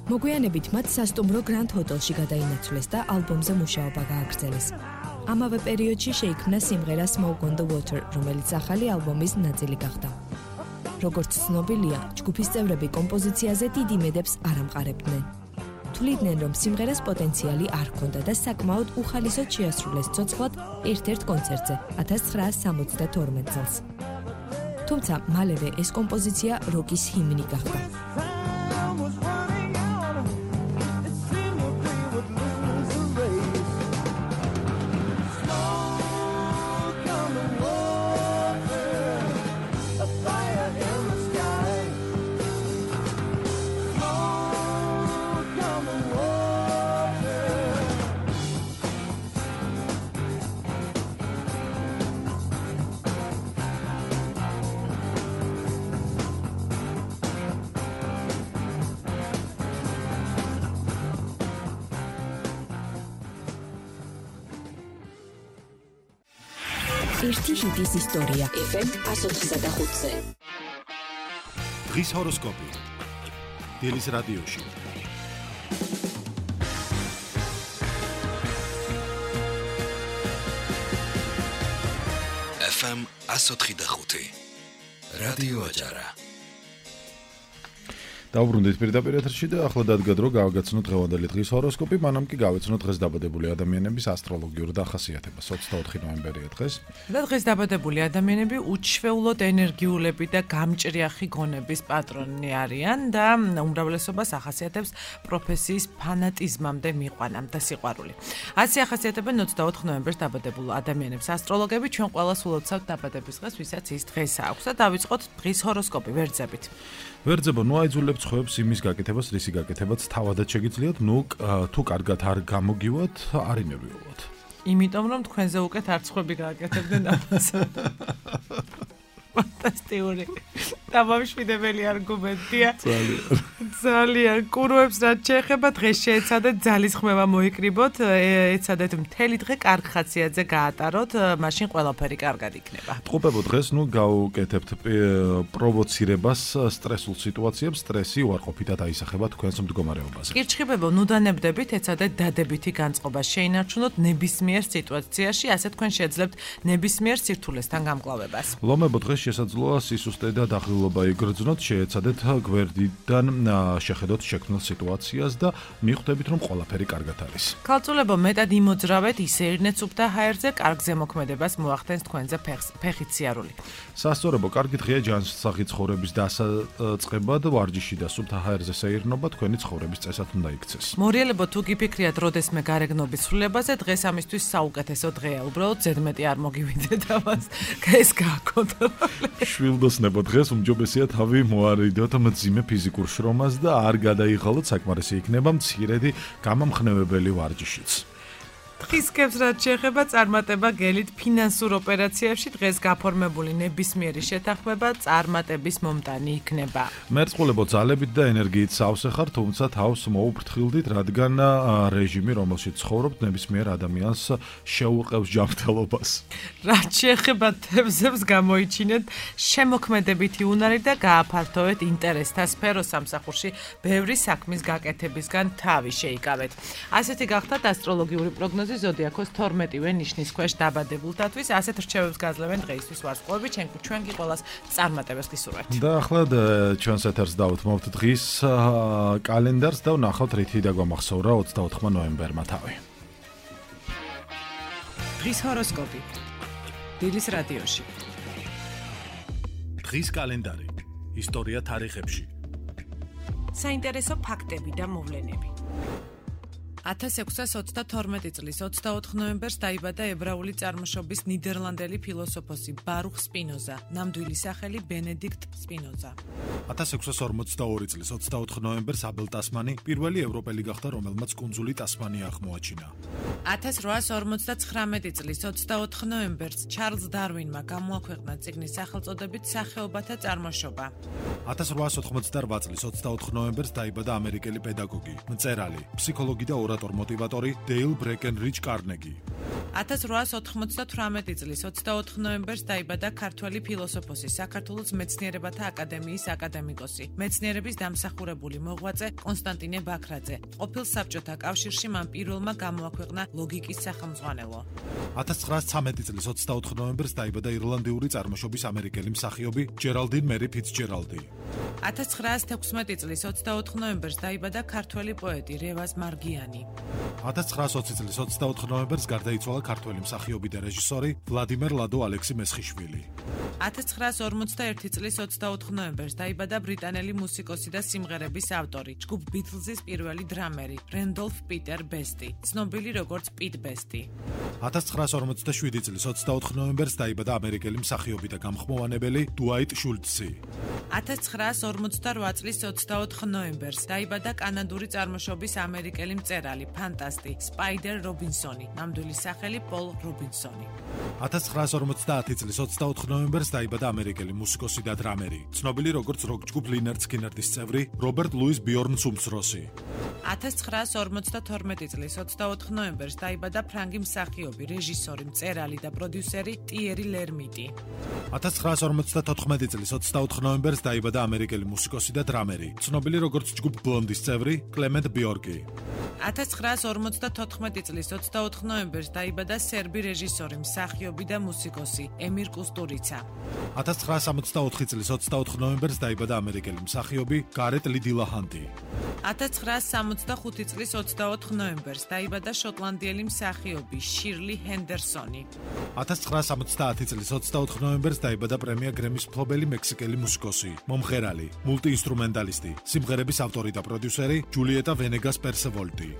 მოგვიანებით მათ სასტუმრო Grand Hotel-ში გადაინაცვლეს და ალბომზე მუშაობა გააგრძელეს. ამავე პერიოდში შეიქმნა სიმღერა Smoke on the Water, რომელიც ახალი ალბომის ნაწილი გახდა. როგორც ცნობილია, ჯგუფის წევრები კომპოზიციაზე დიდი იმედებს არ ამყარებდნენ. თვლიდნენ, რომ სიმღერას პოტენციალი არ ჰქონდა და საკმაოდ უხალისოდ შეასრულეს ცოცხლად ერთ-ერთ კონცერტზე 1972 წელს. თუმცა მალევე ეს კომპოზიცია როკის ჰიმნი გახდა. ერთი ჰიტის ისტორია. FM 105-ზე. დღის ჰოროსკოპი. დილის რადიოში. FM 105. რადიო აჭარა. დავბრუნდით პირდაპირ ეთერში და ახლა დადგა დრო გავაგაცნოთ დღევანდელი დღის ჰოროსკოპი, მანამ კი გავეცნოთ დღეს დაბადებული ადამიანების ასტროლოგიურ დახასიათებას. 24 ნოემბერია დღეს. და დღეს დაბადებული ადამიანები უჩვეულოდ ენერგიულები და გამჭრიახი გონების პატრონი არიან და უმრავლესობას ახასიათებს პროფესიის ფანატიზმამდე მიყვანა და სიყვარული. ასე ახასიათებენ 24 ნოემბერს დაბადებულ ადამიანებს ასტროლოგები. ჩვენ ყველა სულოცავთ დაბადების დღეს, ვისაც ის დღეს აქვს და დავიწყოთ დღის ჰოროსკოპი ვერძებით. ვერძებო, ნუ აიძულებთ ხვებს იმის გაკეთებას, რისი გაკეთებაც თავადაც შეგიძლიათ, თუ კარგად არ გამოგივათ, არ ინერვიულოთ. იმიტომ რომ თქვენზე უკეთ არც ხვები გააკეთებდნენ ამას. ფანტასტიკური. დამამშვიდებელი არგუმენტია. ძალიან. კუროებს რაც შეეხება დღეს შეეცადეთ ძალის ხმევა მოიკრიბოთ, ეცადეთ მთელი დღე კარგ ხაციათზე გაატაროთ, მაშინ ყველაფერი კარგად იქნება. ტყუპებო, დღეს ნუ გავუკეთებთ პროვოცირებას სტრესულ სიტუაციებს, სტრესი უარყოფითად აისახება თქვენს მდგომარეობაზე. კირჩხიბებო, ნუ დანებდებით, ეცადეთ დადებითი განწყობა შეინარჩუნოთ ნებისმიერ სიტუაციაში, ასე თქვენ შეძლებთ ნებისმიერ სირთულესთან გამკლავებას. ლომებო, დღეს შესაძლოა სისუსტე და დაღლილობა იგრძნოთ, შეეცადეთ გვერდიდან შეხედოთ შექმნილ სიტუაციას და მიხვდებით, რომ ყველაფერი კარგად არის. ქალწულებო, მეტად იმოძრავეთ, ისეირნეთ სუფთა ჰაერზე, კარგ ზემოქმედებას მოახდენს თქვენზე ფეხით სიარული. სასწორებო, კარგი დღეა ჯანსაღი ცხოვრების დასაწყებად, ვარჯიში და სუფთა ჰაერზე სეირნობა თქვენი ცხოვრების წესად უნდა იქცეს. მორიელებო, თუ გიფიქრიათ როდესმე გარეგნობის ცვლილებაზე, დღეს ამისთვის საუკეთესო დღეა. უბრალოდ ზედმეტი არ მოგივიდეთ ამას. ეს გააკონტროლეთ. შვილდოსნებო, დღეს უმჯობესია თავი მოარიდოთ მძიმე ფიზიკურ შრომას და არ გადაიღალოთ, საკმარისი იქნება მცირედი გამამხნევებელი ვარჯიშიც. დღისკებს რაც შეეხება წარმატება გელით ფინანსურ ოპერაციებში, დღეს გაფორმებული ნებისმიერი შეთანხმება წარმატების მომტანი იქნება. მერწყულებო, ძალებით და ენერგიით სავსე ხარ, თუმცა თავს მოუფრთხილდით, რადგან რეჟიმი, რომელშიც ცხოვრობთ, ნებისმიერ ადამიანს შეურყევს ჯანმრთელობას. რაც შეეხება თევზებს, გამოიჩინეთ შემოქმედებითი უნარი და გააფართოვეთ ინტერესთა სფერო სამსახურში, ბევრი საქმის გაკეთებისგან თავი შეიკავეთ. ასეთი გახდათ ასტროლოგიური პროგნოზი ზოდიაქოს 12-ვე ნიშნის ქვეშ დაბადებულთათვის. ასეთ რჩევებს გაძლევენ დღეისთვის ვარსკვლავები, ჩვენ კი ყველას წარმატებას გისურვებთ. და ახლა ჩვენს ეთერს დავუთმობთ დღის კალენდარს და ვნახავთ რითი დაგვამახსოვრა 24 ნოემბერმა თავი. დღის ჰოროსკოპი. დილის რადიოში. დღის კალენდარი. ისტორია თარიღებში. საინტერესო ფაქტები და მოვლენები. 1622 წლის 24 ნოემბერს დაიბადა ებრაული წარმოშობის ნიდერლანდელი ფილოსოფოსი ბარუხ სპინოზა, ნამდვილი სახელი ბენედიქტ სპინოზა. 1642 წლის 24 ნოემბერს აბელ ტასმანი პირველი ევროპელი გახდა, რომელმაც კუნძული ტასმანია აღმოაჩინა. 1859 წლის 24 ნოემბერს ჩარლზ დარვინმა გამოაქვეყნა წიგნის სახელწოდებით სახეობათა წარმოშობა. 1888 წლის 24 ნოემბერს დაიბადა ამერიკელი პედაგოგი, მწერალი, ფსიქოლოგი და ორატორი ორგანიზატორ-მოტივატორი დეილ ბრეკენრიჯ კარნეგი. 1898 წლის 24 ნოემბერს დაიბადა ქართველი ფილოსოფოსი, საქართველოს მეცნიერებათა აკადემიის აკადემიკოსი, მეცნიერების დამსახურებული მოღვაწე კონსტანტინე ბაქრაძე. ყოფილ საბჭოთა კავშირში მან პირველმა გამოაქვეყნა ლოგიკის სახელმძღვანელო. 1913 წლის 24 ნოემბერს დაიბადა ირლანდიური წარმოშობის ამერიკელი მსახიობი ჯერალდინ მერი ფიცჯერალდი. 1916 წლის 24 ნოემბერს დაიბადა ქართველი პოეტი რევაზ მარგიანი. 1920 წლის 24 ნოემბერს გარდაიცვალა ქართველი მსახიობი და რეჟისორი ვლადიმერ ლადო ალექსი მესხიშვილი. 1941 წლის 24 ნოემბერს დაიბადა ბრიტანელი მუსიკოსი და სიმღერების ავტორი, ჯგუფ ბითლზის პირველი დრამერი, რენდოლფ პიტერ ბესტი, ცნობილი როგორც პიტ ბესტი. 1947 წლის 24 ნოემბერს დაიბადა ამერიკელი მსახიობი და გამხმოვანებელი დუაიტ შულცი. 1948 წლის 24 ნოემბერს დაიბადა კანადური წარმოშობის ამერიკელი მწერალი, ფანტასტი, სპაიდერ რობინსონი, ნამდვილი სახელი პოლ რობინსონი. 1950 წლის 24 ნოემბერს დაიბადა ამერიკელი მუსიკოსი და დრამერი, ცნობილი როგორც როკ ჯგუფ ლინერდ სკინერდის წევრი, რობერტ ლუის ბიორნს უმცროსი. 1952 წლის 24 ნოემბერს დაიბადა ფრანგი მსახიობი, რეჟისორი, მწერალი და პროდიუსერი ტიერი ლერმიტი. 1954 წლის 24 ნოემბერს დაიბადა ამერიკელი მუსიკოსი და დრამერი, ცნობილი როგორც ჯგუფ ბლონდის წევრი, კლემენტ ბიორკი. 1954 წლის 24 ნოემბერს დაიბადა სერბი რეჟისორი, მსახიობი და მუსიკოსი ემირ კუსტურიცა. 1964 წლის 24 ნოემბერს დაიბადა ამერიკელი მსახიობი გარეტ ლი დილაჰანტი. 1965 წლის 24 ნოემბერს დაიბადა შოტლანდიელი მსახიობი შირლი ჰენდერსონი. 1970 წლის 24 ნოემბერს დაიბადა პრემია გრემის მფლობელი მექსიკელი მუსიკოსი, მომღერალი, მულტიინსტრუმენტალისტი, სიმღერების ავტორი და პროდიუსერი ჯულიეტა ვენეგას პერსევოლტი.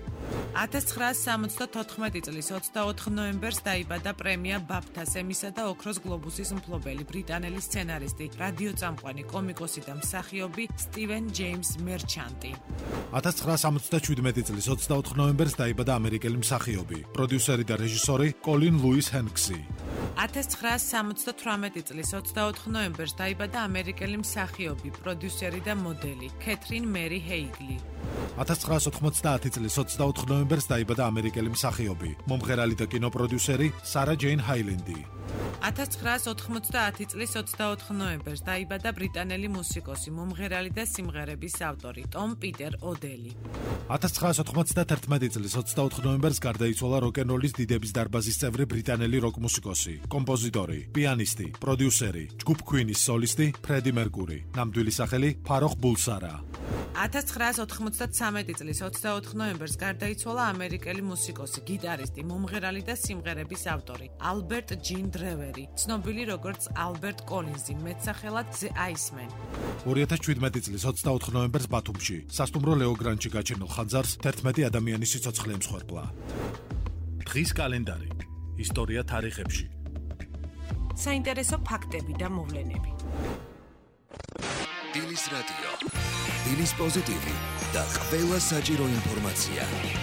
1974 წლის 24 ნოემბერს დაიბადა პრემია ბაფთას, ემისა და ოქროს გლობუსის მფლობელი ბრიტანელი სცენარისტი, რადიოწამყვანი, კომიკოსი და მსახიობი სტივენ ჯეიმს მერჩანტი. 1977 წლის 24 ნოემბერს დაიბადა ამერიკელი მსახიობი, პროდიუსერი და რეჟისორი კოლინ ლუის ჰენქსი. 1978 წლის 24 ნოემბერს დაიბადა ამერიკელი მსახიობი, პროდიუსერი და მოდელი კეთრინ მერი ჰეიგლი. 1990 წლის 24 ნოემბერს დაიბადა ამერიკელი მსახიობი, მომღერალი და კინოპროდიუსერი სარა ჯეინ ჰაილენდი. 1990 წლის 24 ნოემბერს დაიბადა ბრიტანელი მუსიკოსი, მომღერალი და სიმღერების ავტორი ტომ პიტერ ოდელი. 1991 წლის 24 ნოემბერს გარდაიცვალა როკ-ენ-როლის დიდების დარბაზის წევრი ბრიტანელი როკ-მუსიკოსი, კომპოზიტორი, პიანისტი, პროდიუსერი, ჯგუფ Queen-ის სოლისტი ფრედი მერკური, ნამდვილი სახელი ფაროხ ბულსარა. 1993 წლის 24 ნოემბერს გარდაიცვალა ამერიკელი მუსიკოსი, გიტარისტი, მომღერალი და სიმღერების ავტორი ალბერტ ჯინ დრევერი, ცნობილი როგორც ალბერტ კოლინზი, მეტსახელად The Iceman. 2017 წლის 24 ნოემბერს ბათუმში სასტუმრო ლეო გრანჩი გაჩენილ ხანძარს 11 ადამიანის სიცოცხლე ემსხვერპლა. დღის კალენდარი. ისტორია თარიღებში. საინტერესო ფაქტები და მოვლენები. დილის რადიო. დილის პოზიტივი და ყველა საჭირო ინფორმაცია.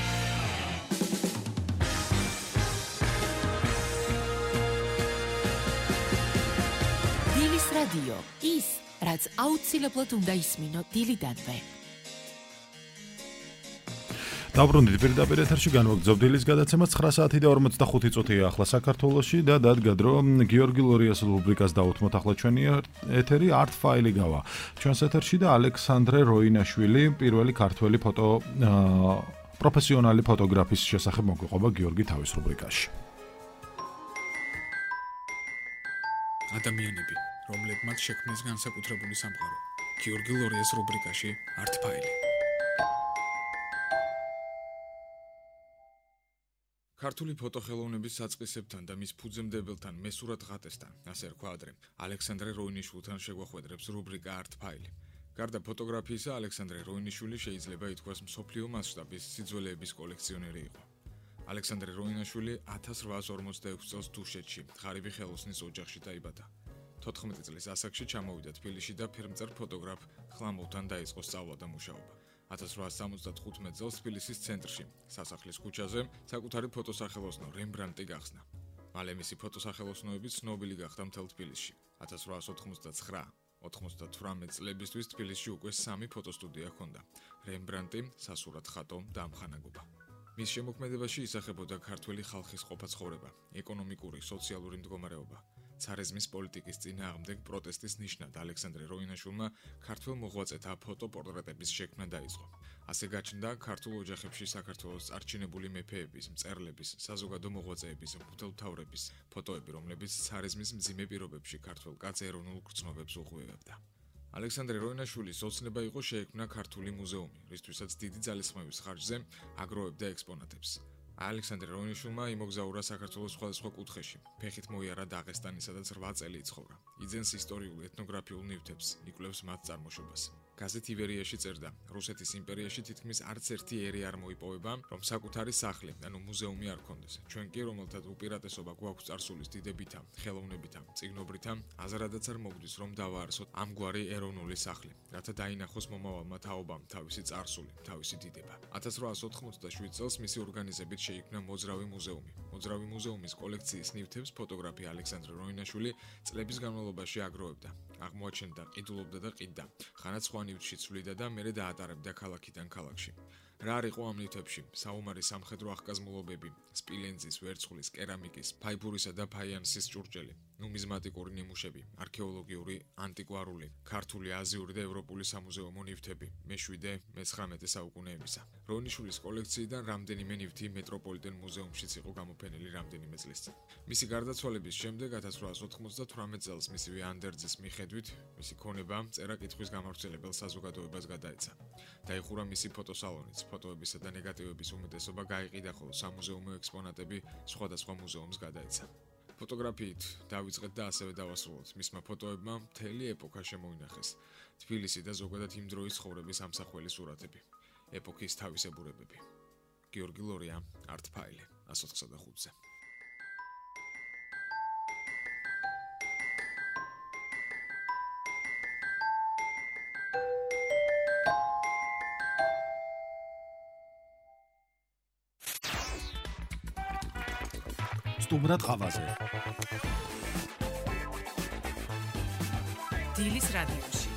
დილის რადიო. ის, რაც აუცილებლად უნდა ისმინო დილიდანვე. დაბრუნდით პირდაპირ ეთერში განვაგრძობ დილის გადაცემა 9 საათი და 45 წუთია ახლა საქართველოში და დადგად რომ გიორგი ლორიას რუბრიკას დავუთმოთ ახლა ჩვენი ეთერი art file გავა. ჩვენს ეთერში და ალექსანდრე როინაშვილი პირველი ქართველი პროფესიონალი ფოტოგრაფის შესახებ მოგვიყვება გიორგი თავის რუბრიკაში. ადამიანები, რომლებმაც შექმნეს განსაკუთრებული სამყარო. გიორგი ლორიას რუბრიკაში art file. ქართული ფოტოხელოვნების საწყისებთან და მის ფუძემდებელთან მესურად ღატესთან, ასე რქვა ადრე, ალექსანდრე როინიშვილთან შეგვახვედრებს რუბრიკა art file. გარდა ფოტოგრაფიისა, ალექსანდრე როინიშვილი შეიძლება ითქვას მსოფლიო მასშტაბის სიძველეების კოლექციონერი იყო. ალექსანდრე როინაშვილი 1846 წელს დუშეთში, ღარიბი ხელოსნის ოჯახში დაიბადა. 14 წლის ასაკში ჩამოვიდა თბილისში და ფილმწერ ფოტოგრაფ ხლამოვთან დაიწყო სწავლა და მუშაობა. 1875 წელს თბილისის ცენტრში, სასახლის ქუჩაზე, საკუთარი ფოტოსახელოსნო რემბრანდტი გახსნა. მალე მისი ფოტოსახელოსნოები ცნობილი გახდა მთელ თბილისში. 1889-98 წლებისთვის თბილისში უკვე 3 ფოტოსტუდია ჰქონდა: რემბრანდტი, სასურათ ხატო და ამხანაგობა. მის შემოქმედებაში ისახებოდა ქართველი ხალხის ყოფა-ცხოვრება, ეკონომიკური, სოციალური მდგომარეობა. ცარიზმის პოლიტიკის წინააღმდეგ პროტესტის ნიშნად ალექსანდრე როინაშვილმა ქართველ მოღვაწეთა ფოტოპორტრეტების შექმნა დაიწყო. ასე გაჩნდა ქართულ ოჯახებში საქართველოს წარჩინებული მეფეების, მწერლების, საზოგადო მოღვაწეების, მღვდელმთავრების ფოტოები, რომლებიც ცარიზმის მძიმე პირობებში ქართველ კაც ეროვნულ გრძნობებს უღვივებდა. ალექსანდრე როინაშვილის ოცნება იყო შეექმნა ქართული მუზეუმი, რისთვისაც დიდი ძალისხმევის ხარჯზე აგროვებდა ექსპონატებს. ალექსანდრე როინაშვილმა იმოგზაურა საქართველოს სხვადასხვა კუთხეში, ფეხით მოიარა დაღესტანი, სადაც 8 წელი იცხოვრა. იძენს ისტორიულ ეთნოგრაფიულ ნივთებს, იკვლევს მათ წარმოშობას. გაზეთ ივერიაში წერდა: რუსეთის იმპერიაში თითქმის არც ერთი ერი არ მოიპოვება, რომ საკუთარი სახლი, ანუ მუზეუმი არ ქონდეს. ჩვენ კი, რომელთაც უპირატესობა გვაქვს წარსულის დიდებითა, ხელოვნებითა, წიგნობრითა, აზრადაც არ მოგდის, რომ დავაარსოთ ამგვარი ეროვნული სახლი, რათა დაინახოს მომავალმა თაობამ თავისი წარსული, თავისი დიდება. 1887 წელს მისი ორგანიზებით შეიქმნა მოძრავი მუზეუმი. მოძრავი მუზეუმის კოლექციის ნივთებს ფოტოგრაფი ალექსანდრე როინაშვილი წლების განმავლობაში აგროვებდა. აღმოაჩენდა, ყიდულობდა და ყიდდა. ხანაც სხვა ნივთში ცვლიდა და მერე დაატარებდა ქალაქიდან ქალაქში. რა არ იყო ამ ნივთებში? საომარი სამხედრო აღკაზმულობები, სპილენძის, ვერცხლის, კერამიკის, ფაიფურისა და ფაიანსის ჭურჭელი, ნუმიზმატიკური ნიმუშები, არქეოლოგიური, ანტიკვარული, ქართული, აზიური და ევროპული სამუზეუმო ნივთები მე-19 საუკუნეებისა. როინიშვილის კოლექციიდან რამდენიმე ნივთი მეტროპოლიტენ მუზეუმშიც იყო გამოფენილი რამდენიმე წლის წინ. მისი გარდაცვალების შემდეგ 1898 წელს მისივე ანდერძის მიხედვით მისი ქონება წერა-კითხვის გამავრცელებელ საზოგადოებას გადაეცა. დაიხურა მისი ფოტოსალონიც, ფოტოებისა და ნეგატივების უმეტესობა გაიყიდა, ხოლო სამუზეუმო ექსპონატები სხვადასხვა მუზეუმს გადაეცა. ფოტოგრაფიით დავიწყეთ და ასევე დავასრულოთ. მისმა ფოტოებმა მთელი ეპოქა შემოინახეს. თბილისი და ზოგადად იმ დროის ცხოვრების ამსახველი სურათები, ეპოქის თავისებურებები. გიორგი ლორია, art file 195-ზე. სტუმრად ყავაზე. დილის რადიოში.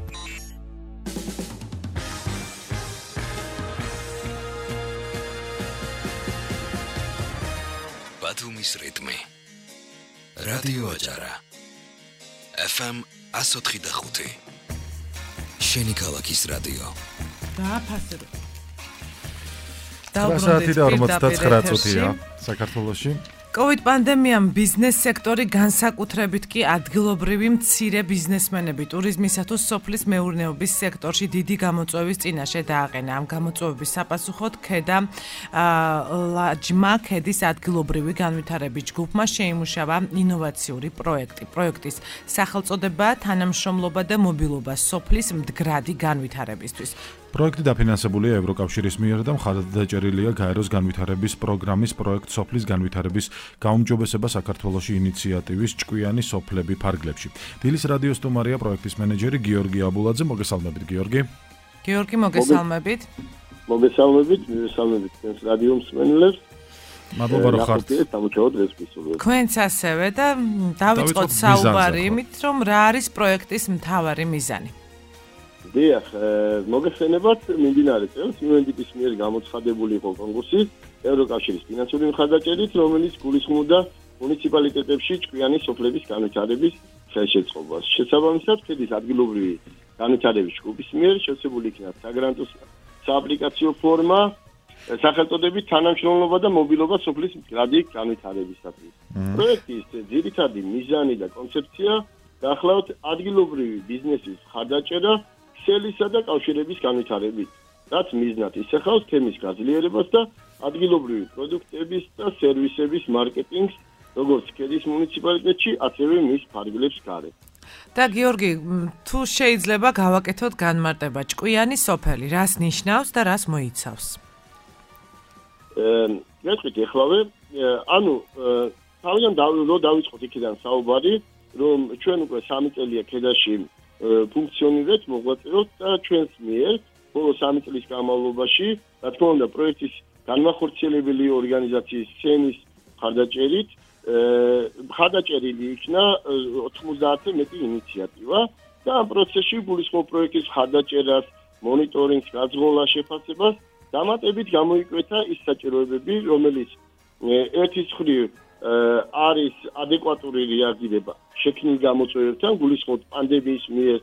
ბათუმის რიტმი. რადიო აჭარა. FM 104.5. შენი ქალაქის რადიო. დააფასებ. საათი და 59 წუთია საქართველოში. COVID პანდემიამ ბიზნეს სექტორი განსაკუთრებით კი ადგილობრივი მცირე ბიზნესმენები ტურიზმისა თუ სოფლის მეურნეობის სექტორში დიდი გამოწვევის წინაშე დააყენა. ამ გამოწვევების საპასუხოდ ქედა ლაჯმა ქედის ადგილობრივი განვითარების ჯგუფმა შეიმუშავა ინოვაციური პროექტი. პროექტის სახელწოდება თანამშრომლობა და მობილობა სოფლის მდგრადი განვითარებისთვის. პროექტი დაფინანსებულია ევროკავშირის მიერ და მხარდაჭერილია გაეროს განვითარების პროგრამის პროექტ სოფლის განვითარების გაუმჯობესება საქართველოში ინიციატივის ჭკვიანი სოფლები ფარგლებში. დილის რადიო სტუმარია პროექტის მენეჯერი გიორგი აბულაძე. მოგესალმებით გიორგი. გიორგი, მოგესალმებით. მოგესალმებით თქვენს რადიო მსმენელებს. მადლობა რომ ხართ. თქვენც ასევე და დავიწყოთ საუბარი იმით, რომ რა არის პროექტის მთავარი მიზანი. დიახ, მოგეხსენებათ, მიმდინარე წელს UNDP-ის მიერ გამოცხადებული იყო კონკურსი ევროკავშირის ფინანსური მხარდაჭერით, რომელიც გულისხმობდა მუნიციპალიტეტებში ჭკვიანი სოფლების განვითარების ხელშეწყობას. შესაბამისად, ქედის ადგილობრივი განვითარების ჯგუფის მიერ შევსებული იქნა საგრანტო სააპლიკაციო ფორმა სახელწოდებით თანამშრომლობა და მობილობა სოფლის მდგრადი განვითარებისათვის. პროექტის ძირითადი მიზანი და კონცეფცია დაახლოებით ადგილობრივი ბიზნესის მხარდაჭერა ქსელისა და კავშირების განვითარებით, რაც მიზნად ისახავს თემის გაძლიერებას და ადგილობრივი პროდუქტების და სერვისების მარკეტინგს, როგორც ქედის მუნიციპალიტეტში, ასევე მის ფარგლებს გარეთ. და გიორგი, თუ შეიძლება გავაკეთოთ განმარტება, ჭკვიანი სოფელი რას ნიშნავს და რას მოიცავს? გეტყვით ეხლავე, ანუ თავიდან დავიწყოთ იქიდან საუბარი, რომ ჩვენ უკვე 3 წელია ქედაში ფუნქციონირებთ, მოღვაწეობთ და ჩვენს მიერ ბოლო 3 წლის განმავლობაში, რა თქმა უნდა, პროექტის განმახორციელებელი ორგანიზაციის სცენის მხარდაჭერით მხარდაჭერილი იქნა 90-ზე მეტი ინიციატივა და ამ პროცესში გულისხმობ პროექტის მხარდაჭერას, მონიტორინგს, გაძღოლას, შეფასებას დამატებით გამოიკვეთა ის საჭიროებები, რომელიც ერთის მხრივ არის ადეკვატური რეაგირება შექმნილ გამოწვევებთან, გულისხმობ პანდემიის მიერ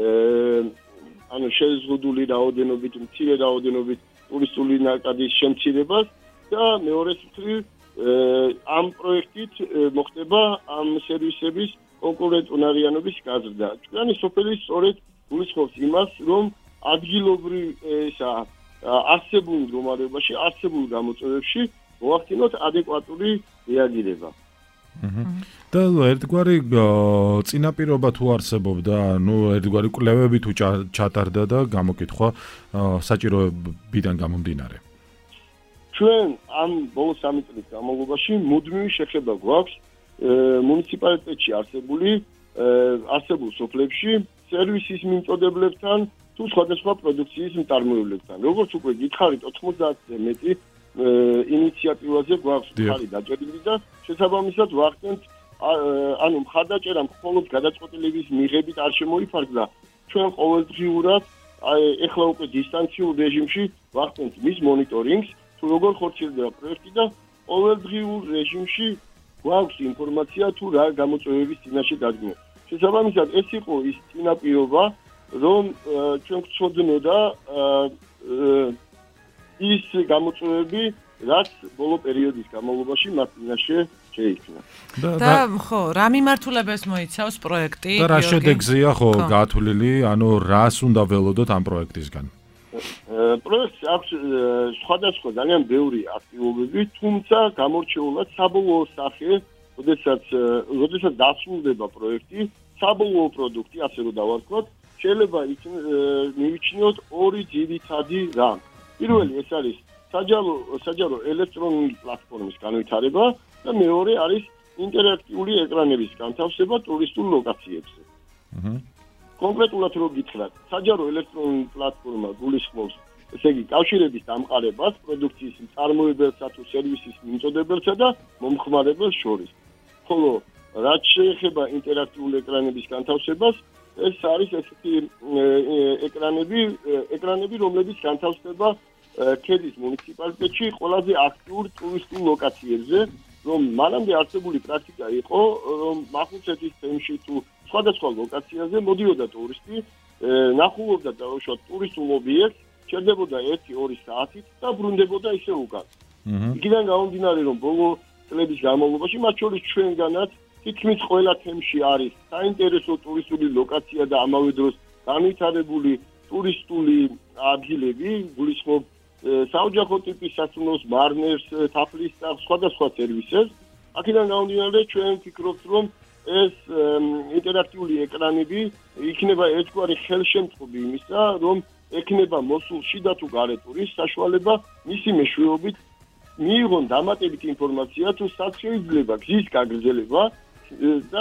შეზღუდული რაოდენობით, მცირე რაოდენობით ტურისტული ნაკადის შემცირებას და მეორეს მხრივ ამ პროექტით მოხდება ამ სერვისების კონკურენტუნარიანობის გაზრდა. ჩვენი სოფელი სწორედ გულისხმობს იმას, რომ ადგილობრივ არსებულ მდგომარეობაში, არსებულ გამოწვევებში მოახდინოთ ადეკვატური რეაგირება. და ერთგვარი წინაპირობა თუ არსებობდა, ერთგვარი კვლევები თუ ჩატარდა და გამოკითხვა საჭიროებიდან გამომდინარე. ჩვენ ამ ბოლო 3 წლის განმავლობაში მუდმივი შეხება გვაქვს მუნიციპალიტეტში არსებულ სოფლებში სერვისის მიმწოდებლებთან თუ სხვადასხვა პროდუქციის მწარმოებლებთან. როგორც უკვე გითხარით, 90-ზე მეტი ინიციატივაზე გვაქვს ხარი დაჭერილი და შესაბამისად ვახდენთ მხარდაჭერა მხოლოდ გადაწყვეტილების მიღებით არ შემოიფარგლა. ჩვენ ყოველდღიურად ეხლა უკვე დისტანციურ რეჟიმში ვახდენთ მის მონიტორინგს, თუ როგორ ხორციელდება პროექტი და ყოველდღიურ რეჟიმში გვაქვს ინფორმაცია თუ რა გამოწვევების წინაშე დადგმება. შესაბამისად ეს იყო ის წინაპირობა, რომ ჩვენ გვწოდნოდა ის გამოწვევები, რაც ბოლო პერიოდის განმავლობაში მათ წინაშე შეიქმნა. და ხო, რა მიმართულებას მოიცავს პროექტი? და რა შედეგზეა ხო გათვლილი, რას უნდა ველოდოთ ამ პროექტისგან? პროექტს აქვს სხვადასხვა ძალიან ბევრი აქტივობები, თუმცა გამორჩეულად საბოლოო სახე, როდესაც დასრულდება პროექტი, საბოლოო პროდუქტი, ასე რომ დავარქვათ, შეიძლება მივიჩნიოთ ორი ძირითადი რამ. პირველი ეს არის საჯარო ელექტრონული პლატფორმის განვითარება და მეორე არის ინტერაქტიული ეკრანების განთავსება ტურისტულ ლოკაციებზე. კონკრეტულად რო გითხრათ, საჯარო ელექტრონული პლატფორმა გულისხმობს, ესე იგი, კავშირების დამყარებას პროდუქციის მწარმოებელსა თუ სერვისის მიმწოდებელსა და მომხმარებელს შორის. ხოლო რაც შეეხება ინტერაქტიული ეკრანების განთავსებას, ეს არის ესეთი ეკრანები, რომლებიც განთავსდება ქედის მუნიციპალიტეტში ყველაზე აქტიურ ტურისტულ ლოკაციებზე, რომ მანამდე არსებული პრაქტიკა იყო, რომ მახუცეთის თემში თუ სხვადასხვა ლოკაციაზე მოდიოდა ტურისტი, ნახულობდა დაუშვათ ტურისტულ ობიექტს, ჩერდებოდა 1-2 საათით და ბრუნდებოდა ისე უკან. იქიდან გამომდინარე, რომ ბოლო წლების განმავლობაში, მათ შორის ჩვენგანაც თითქმის ყველა თემში არის საინტერესო ტურისტული ლოკაცია და ამავე დროს განვითარებული ტურისტული ადგილები, გულისხმობ საოჯახო ტიპის სასტუმროს, მარნერს, თაფლის და სხვადასხვა სერვისებს. აქედან გამომდინარე, ჩვენ ვფიქრობთ, რომ ეს ინტერაქტიული ეკრანები იქნება ერთგვარი ხელშემწყობი იმისა, რომ ექნება მოსულ შიდა თუ გარე ტურისტს საშუალება მისი მეშვეობით მიიღონ დამატებით ინფორმაცია თუ სად შეიძლება გზის გაგრძელება და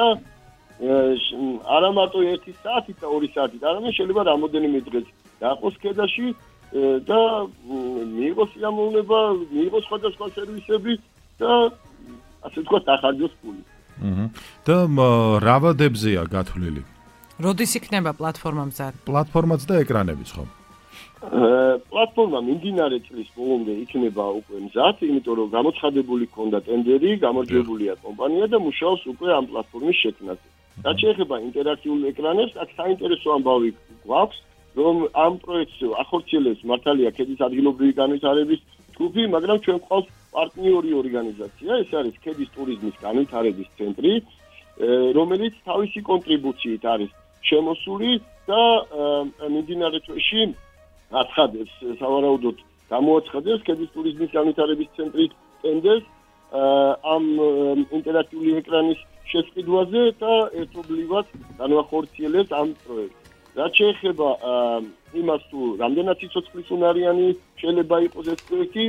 არა მარტო 1 საათით და 2 საათით, არამედ შეიძლება რამოდენიმე დღეს დაყოს ქედაში და მიიღოს სიამოვნება, მიიღოს სხვადასხვა სერვისები და ასე ვთქვათ, დახარჯოს ფული. და რა ვადებზეა გათვლილი? როდის იქნება პლატფორმა მზად? პლატფორმაც და ეკრანებიც ხო? პლატფორმა მიმდინარე წლის ბოლომდე იქნება უკვე მზად, იმიტომ რომ გამოცხადებული ქონდა ტენდერი, გამარჯვებულია კომპანია და მუშაობს უკვე ამ პლატფორმის შექმნაზე. რაც შეეხება ინტერაქტიულ ეკრანებს, აქ საინტერესო ამბავი გვაქვს, რომ ამ პროექტს ახორციელებს მართალია ქედის ადგილობრივი განვითარების ჯგუფი, მაგრამ ჩვენ გვყავს პარტნიორი ორგანიზაცია, ეს არის ქედის ტურიზმის განვითარების ცენტრი, რომელიც თავისი კონტრიბუციით არის შემოსული და მიმდინარე წლებში აცხადებს, სავარაუდოდ გამოაცხადებს ქედის ტურიზმის განვითარების ცენტრის ტენდერს ამ ინტერაქტიული ეკრანის შესყიდვაზე და ერთობლივად განვახორციელებს ამ პროექტს. რაც შეეხება იმას თუ რამდენად სიცოცხლის უნარიანი შეიძლება იყოს ეს პროექტი,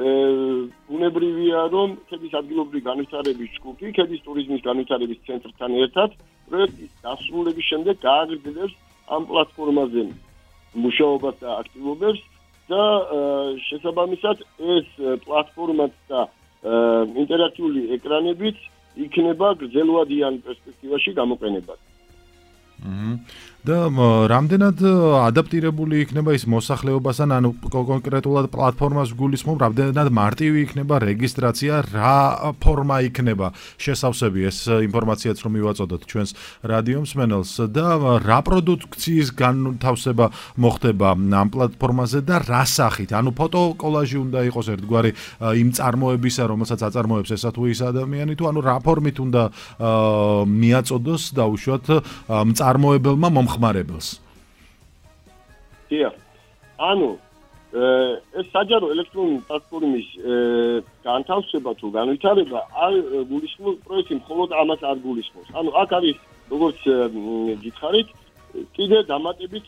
უნებრივია რომ ქედის ადგილობრივი განვითარების ჯგუფი ქედის ტურიზმის განვითარების ცენტრთან ერთად პროექტის დასრულების შემდეგ გააგრძელებს ამ პლატფორმაზე მუშაობას და აქტივობებს და შესაბამისად ეს პლატფორმაც და ინტერაქტიული ეკრანებიც იქნება გრძელვადიან პერსპექტივაში გამოყენებადი. და რამდენად ადაპტირებული იქნება ის მოსახლეობასთან, ანუ კონკრეტულად პლატფორმას გულისხმობ, რამდენად მარტივი იქნება რეგისტრაცია, რა ფორმა იქნება შესავსები ეს ინფორმაციაც რომ მივაწოდოთ ჩვენს რადიო მსმენელს და რა პროდუქციის განთავსება მოხდება ამ პლატფორმაზე და რა სახით, ანუ ფოტო კოლაჟი უნდა იყოს ერთგვარი იმ წარმოებისა, რომელსაც აწარმოებს ესა თუ ის ადამიანი თუ ანუ რა ფორმით უნდა მიაწოდოს დაუშვათ მწარმოებელმა მომხმარებელს. დიახ. ანუ ეს საჯაროელექტრონული პლატფორმის განთავსება თუ განვითარება არ გულისხმობს პროექტი მხოლოდ ამას არ გულისხმობს. ანუ აქ არის როგორც გითხარით, კიდე დამატებით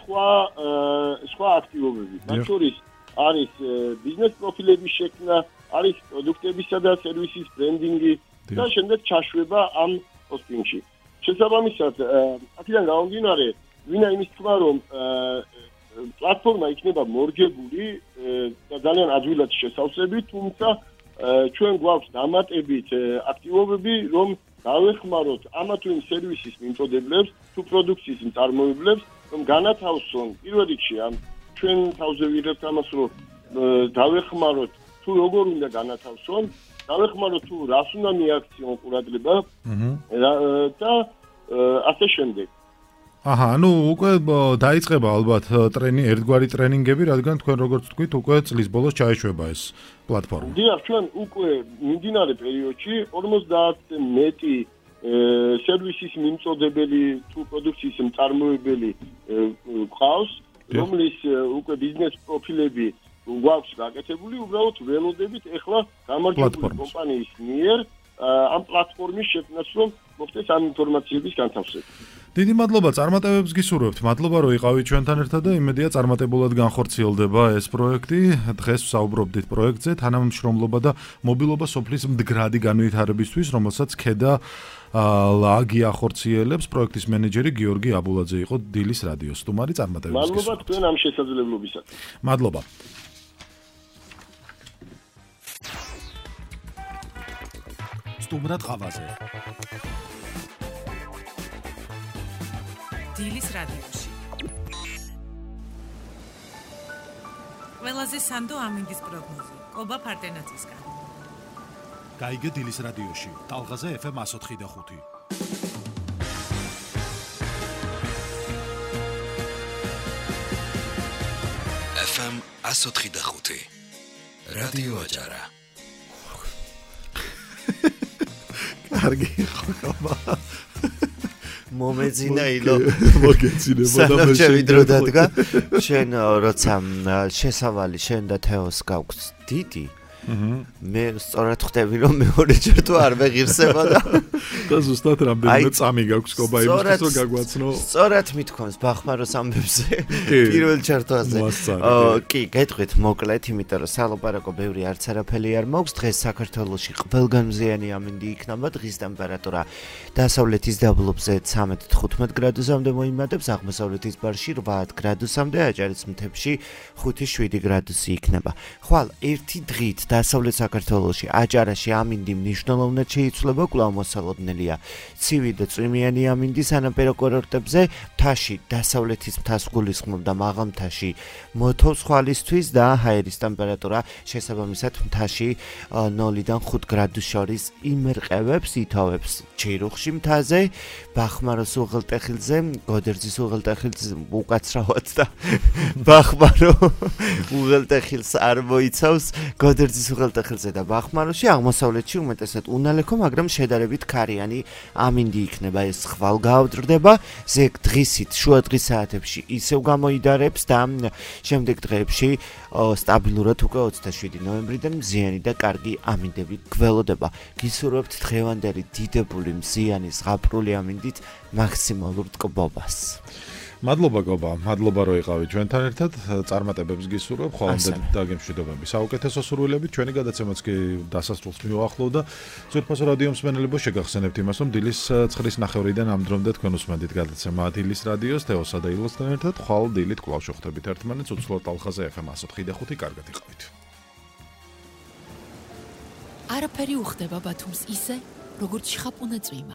სხვა აქტივობები. მათ შორის არის ბიზნეს პროფილების შექმნა, არის პროდუქტებისა და სერვისის ბრენდინგი და შემდეგ ჩაშვება ამ პოსტინგში. შესაბამისად, აქედან გამომდინარე, ვინა იმის თქმა, რომ პლატფორმა იქნება მორგებული და ძალიან ადვილად შესავსები, თუმცა ჩვენ გვაქვს დამატებით აქტივობები, რომ დავეხმაროთ ამა თუ იმ სერვისის მიმწოდებლებს, თუ პროდუქციის მწარმოებლებს, რომ განათავსონ პირველ რიგში ამ ჩვენ თავზე ვიღებთ ამას, რომ დავეხმაროთ თუ როგორ უნდა განათავსონ, დავეხმაროთ თუ რას უნდა მიაქციონ ყურადღება და ასე შემდეგ. აჰა, ანუ უკვე დაიწყება ალბათ ერთგვარი ტრენინგები, რადგან თქვენ როგორც თქვით, უკვე წლის ბოლოს ჩაეშვება ეს პლატფორმა. დიახ, ჩვენ უკვე მიმდინარე პერიოდში 50-ზე მეტი სერვისის მიმწოდებელი თუ პროდუქციის მწარმოებელი ყავს, რომლის უკვე ბიზნეს პროფილები გვაქვს გაკეთებული, უბრალოდ ველოდებით ეხლა გამარჯვებული კომპანიის მიერ ამ პლატფორმის შექმნას, რომ მოხდეს ამ ინფორმაციების განთავსება. დიდი მადლობა, წარმატებებს გისურვებთ. მადლობა, რომ იყავით ჩვენთან ერთად და იმედია წარმატებულად განხორციელდება ეს პროექტი. დღეს ვსაუბრობდით პროექტზე, თანამშრომლობა და მობილობა სოფლის მდგრადი განვითარებისთვის, რომელსაც ქედა ლაგი ახორციელებს. პროექტის მენეჯერი გიორგი აბულაძე იყო დილის რადიოს სტუმარი. წარმატებებს გისურვებთ. მადლობა თქვენ ამ შესაძლებლობისათვის. მადლობა. სტუმრად ყავაზე. დილის რადიოში. ყველაზე სანდო ამინდის პროგნოზი. კობა ფარტენაცისგან. გაიგე დილის რადიოში. ტალღაზე FM 104.5. FM 104.5. რადიო აჭარა. კარგი ხობა. მომეძინა ილო მოგეცინება და მე შევიდრო დადგა შენ როცა შესავალი შენ და თეოს გაქვს დიდი მე სწორად ხვდები რომ მეორეჯერ თუ არ მეღირსება და ზუსტად რამდენიმე წამი გაქვს კობა იმისთვის რომ გაგვაცნო სწორად მithქვამს ბახმაროს ამბებზე პირველ ჩართვაზე კი გეტყვით მოკლედ იმიტომ რომ სალაპარაკო ბევრი არც არაფერი არ მაქვს დღეს საქართველოში ყველგანმზიანი ამინდი იქნება დღის ტემპერატურა დასავლეთის დაბლობზე 13-15 გრადუსამდე მოიმატებს აღმოსავლეთის ბარში 8 გრადუსამდე აჭარის მთებში 5-7 გრადუსი იქნება ხვალ ერთი დღით დასავლეთ საქართველოში აჭარაში ამინდი მნიშვნელოვნად შეიცვლება კვლავ მოსალოდნელია ცივი და წვიმიანი ამინდი სანაპირო კურორტებზე მთაში დასავლეთის მთას გულისხმობ და მაღალ მთაში მოთოვს ხვალისთვის და ჰაერის ტემპერატურა შესაბამისად მთაში 0-დან 5 გრადუს შორის იმერყევებს ითოვებს ჩირუხში მთაზე ბახმაროს უღელტეხილზე გოდერძის უღელტეხილზე უკაცრავად და ბახმარო უღელტეხილს არ მოიცავს გოდერძის უღელტეხილზე და ბახმაროში აღმოსავლეთში უმეტესად უნალექო მაგრამ შედარებით ქარიანი ამინდი იქნება ეს ხვალ გაავდრდება ზეგ დღისით შუა დღის საათებში ისევ გამოიდარებს და შემდეგ დღეებში სტაბილურად უკვე 27 ნოემბრიდან მზიანი და კარგი ამინდები გველოდება გისურვებთ დღევანდელი დიდებული მზიანი ზღაპრული ამინდით მაქსიმალურ ტკბობას მადლობა გობა, მადლობა რომ იყავით ჩვენთან ერთად. წარმატებებს გისურვებ, ხოლმე დაგემშვიდობები. საუკეთესო სურვილებით, ჩვენი გადაცემაც კი დასასრულს მივუახლოვდა. ძვირფასო რადიო მსმენელებო, შეგახსენებთ იმას, რომ დილის 9:00-დან ამ დრომდე თქვენ უსმენთ გადაცემა დილის რადიოს თეოსა და ილოსთან ერთად. ხვალ დილით კვლავ შევხვდებით ერთმანეთს უცხოურ ტალღაზე FM 104.5. კარგად იყავით. არაფერი უხდება ბათუმს ისე, როგორც შხაპუნა წვიმა.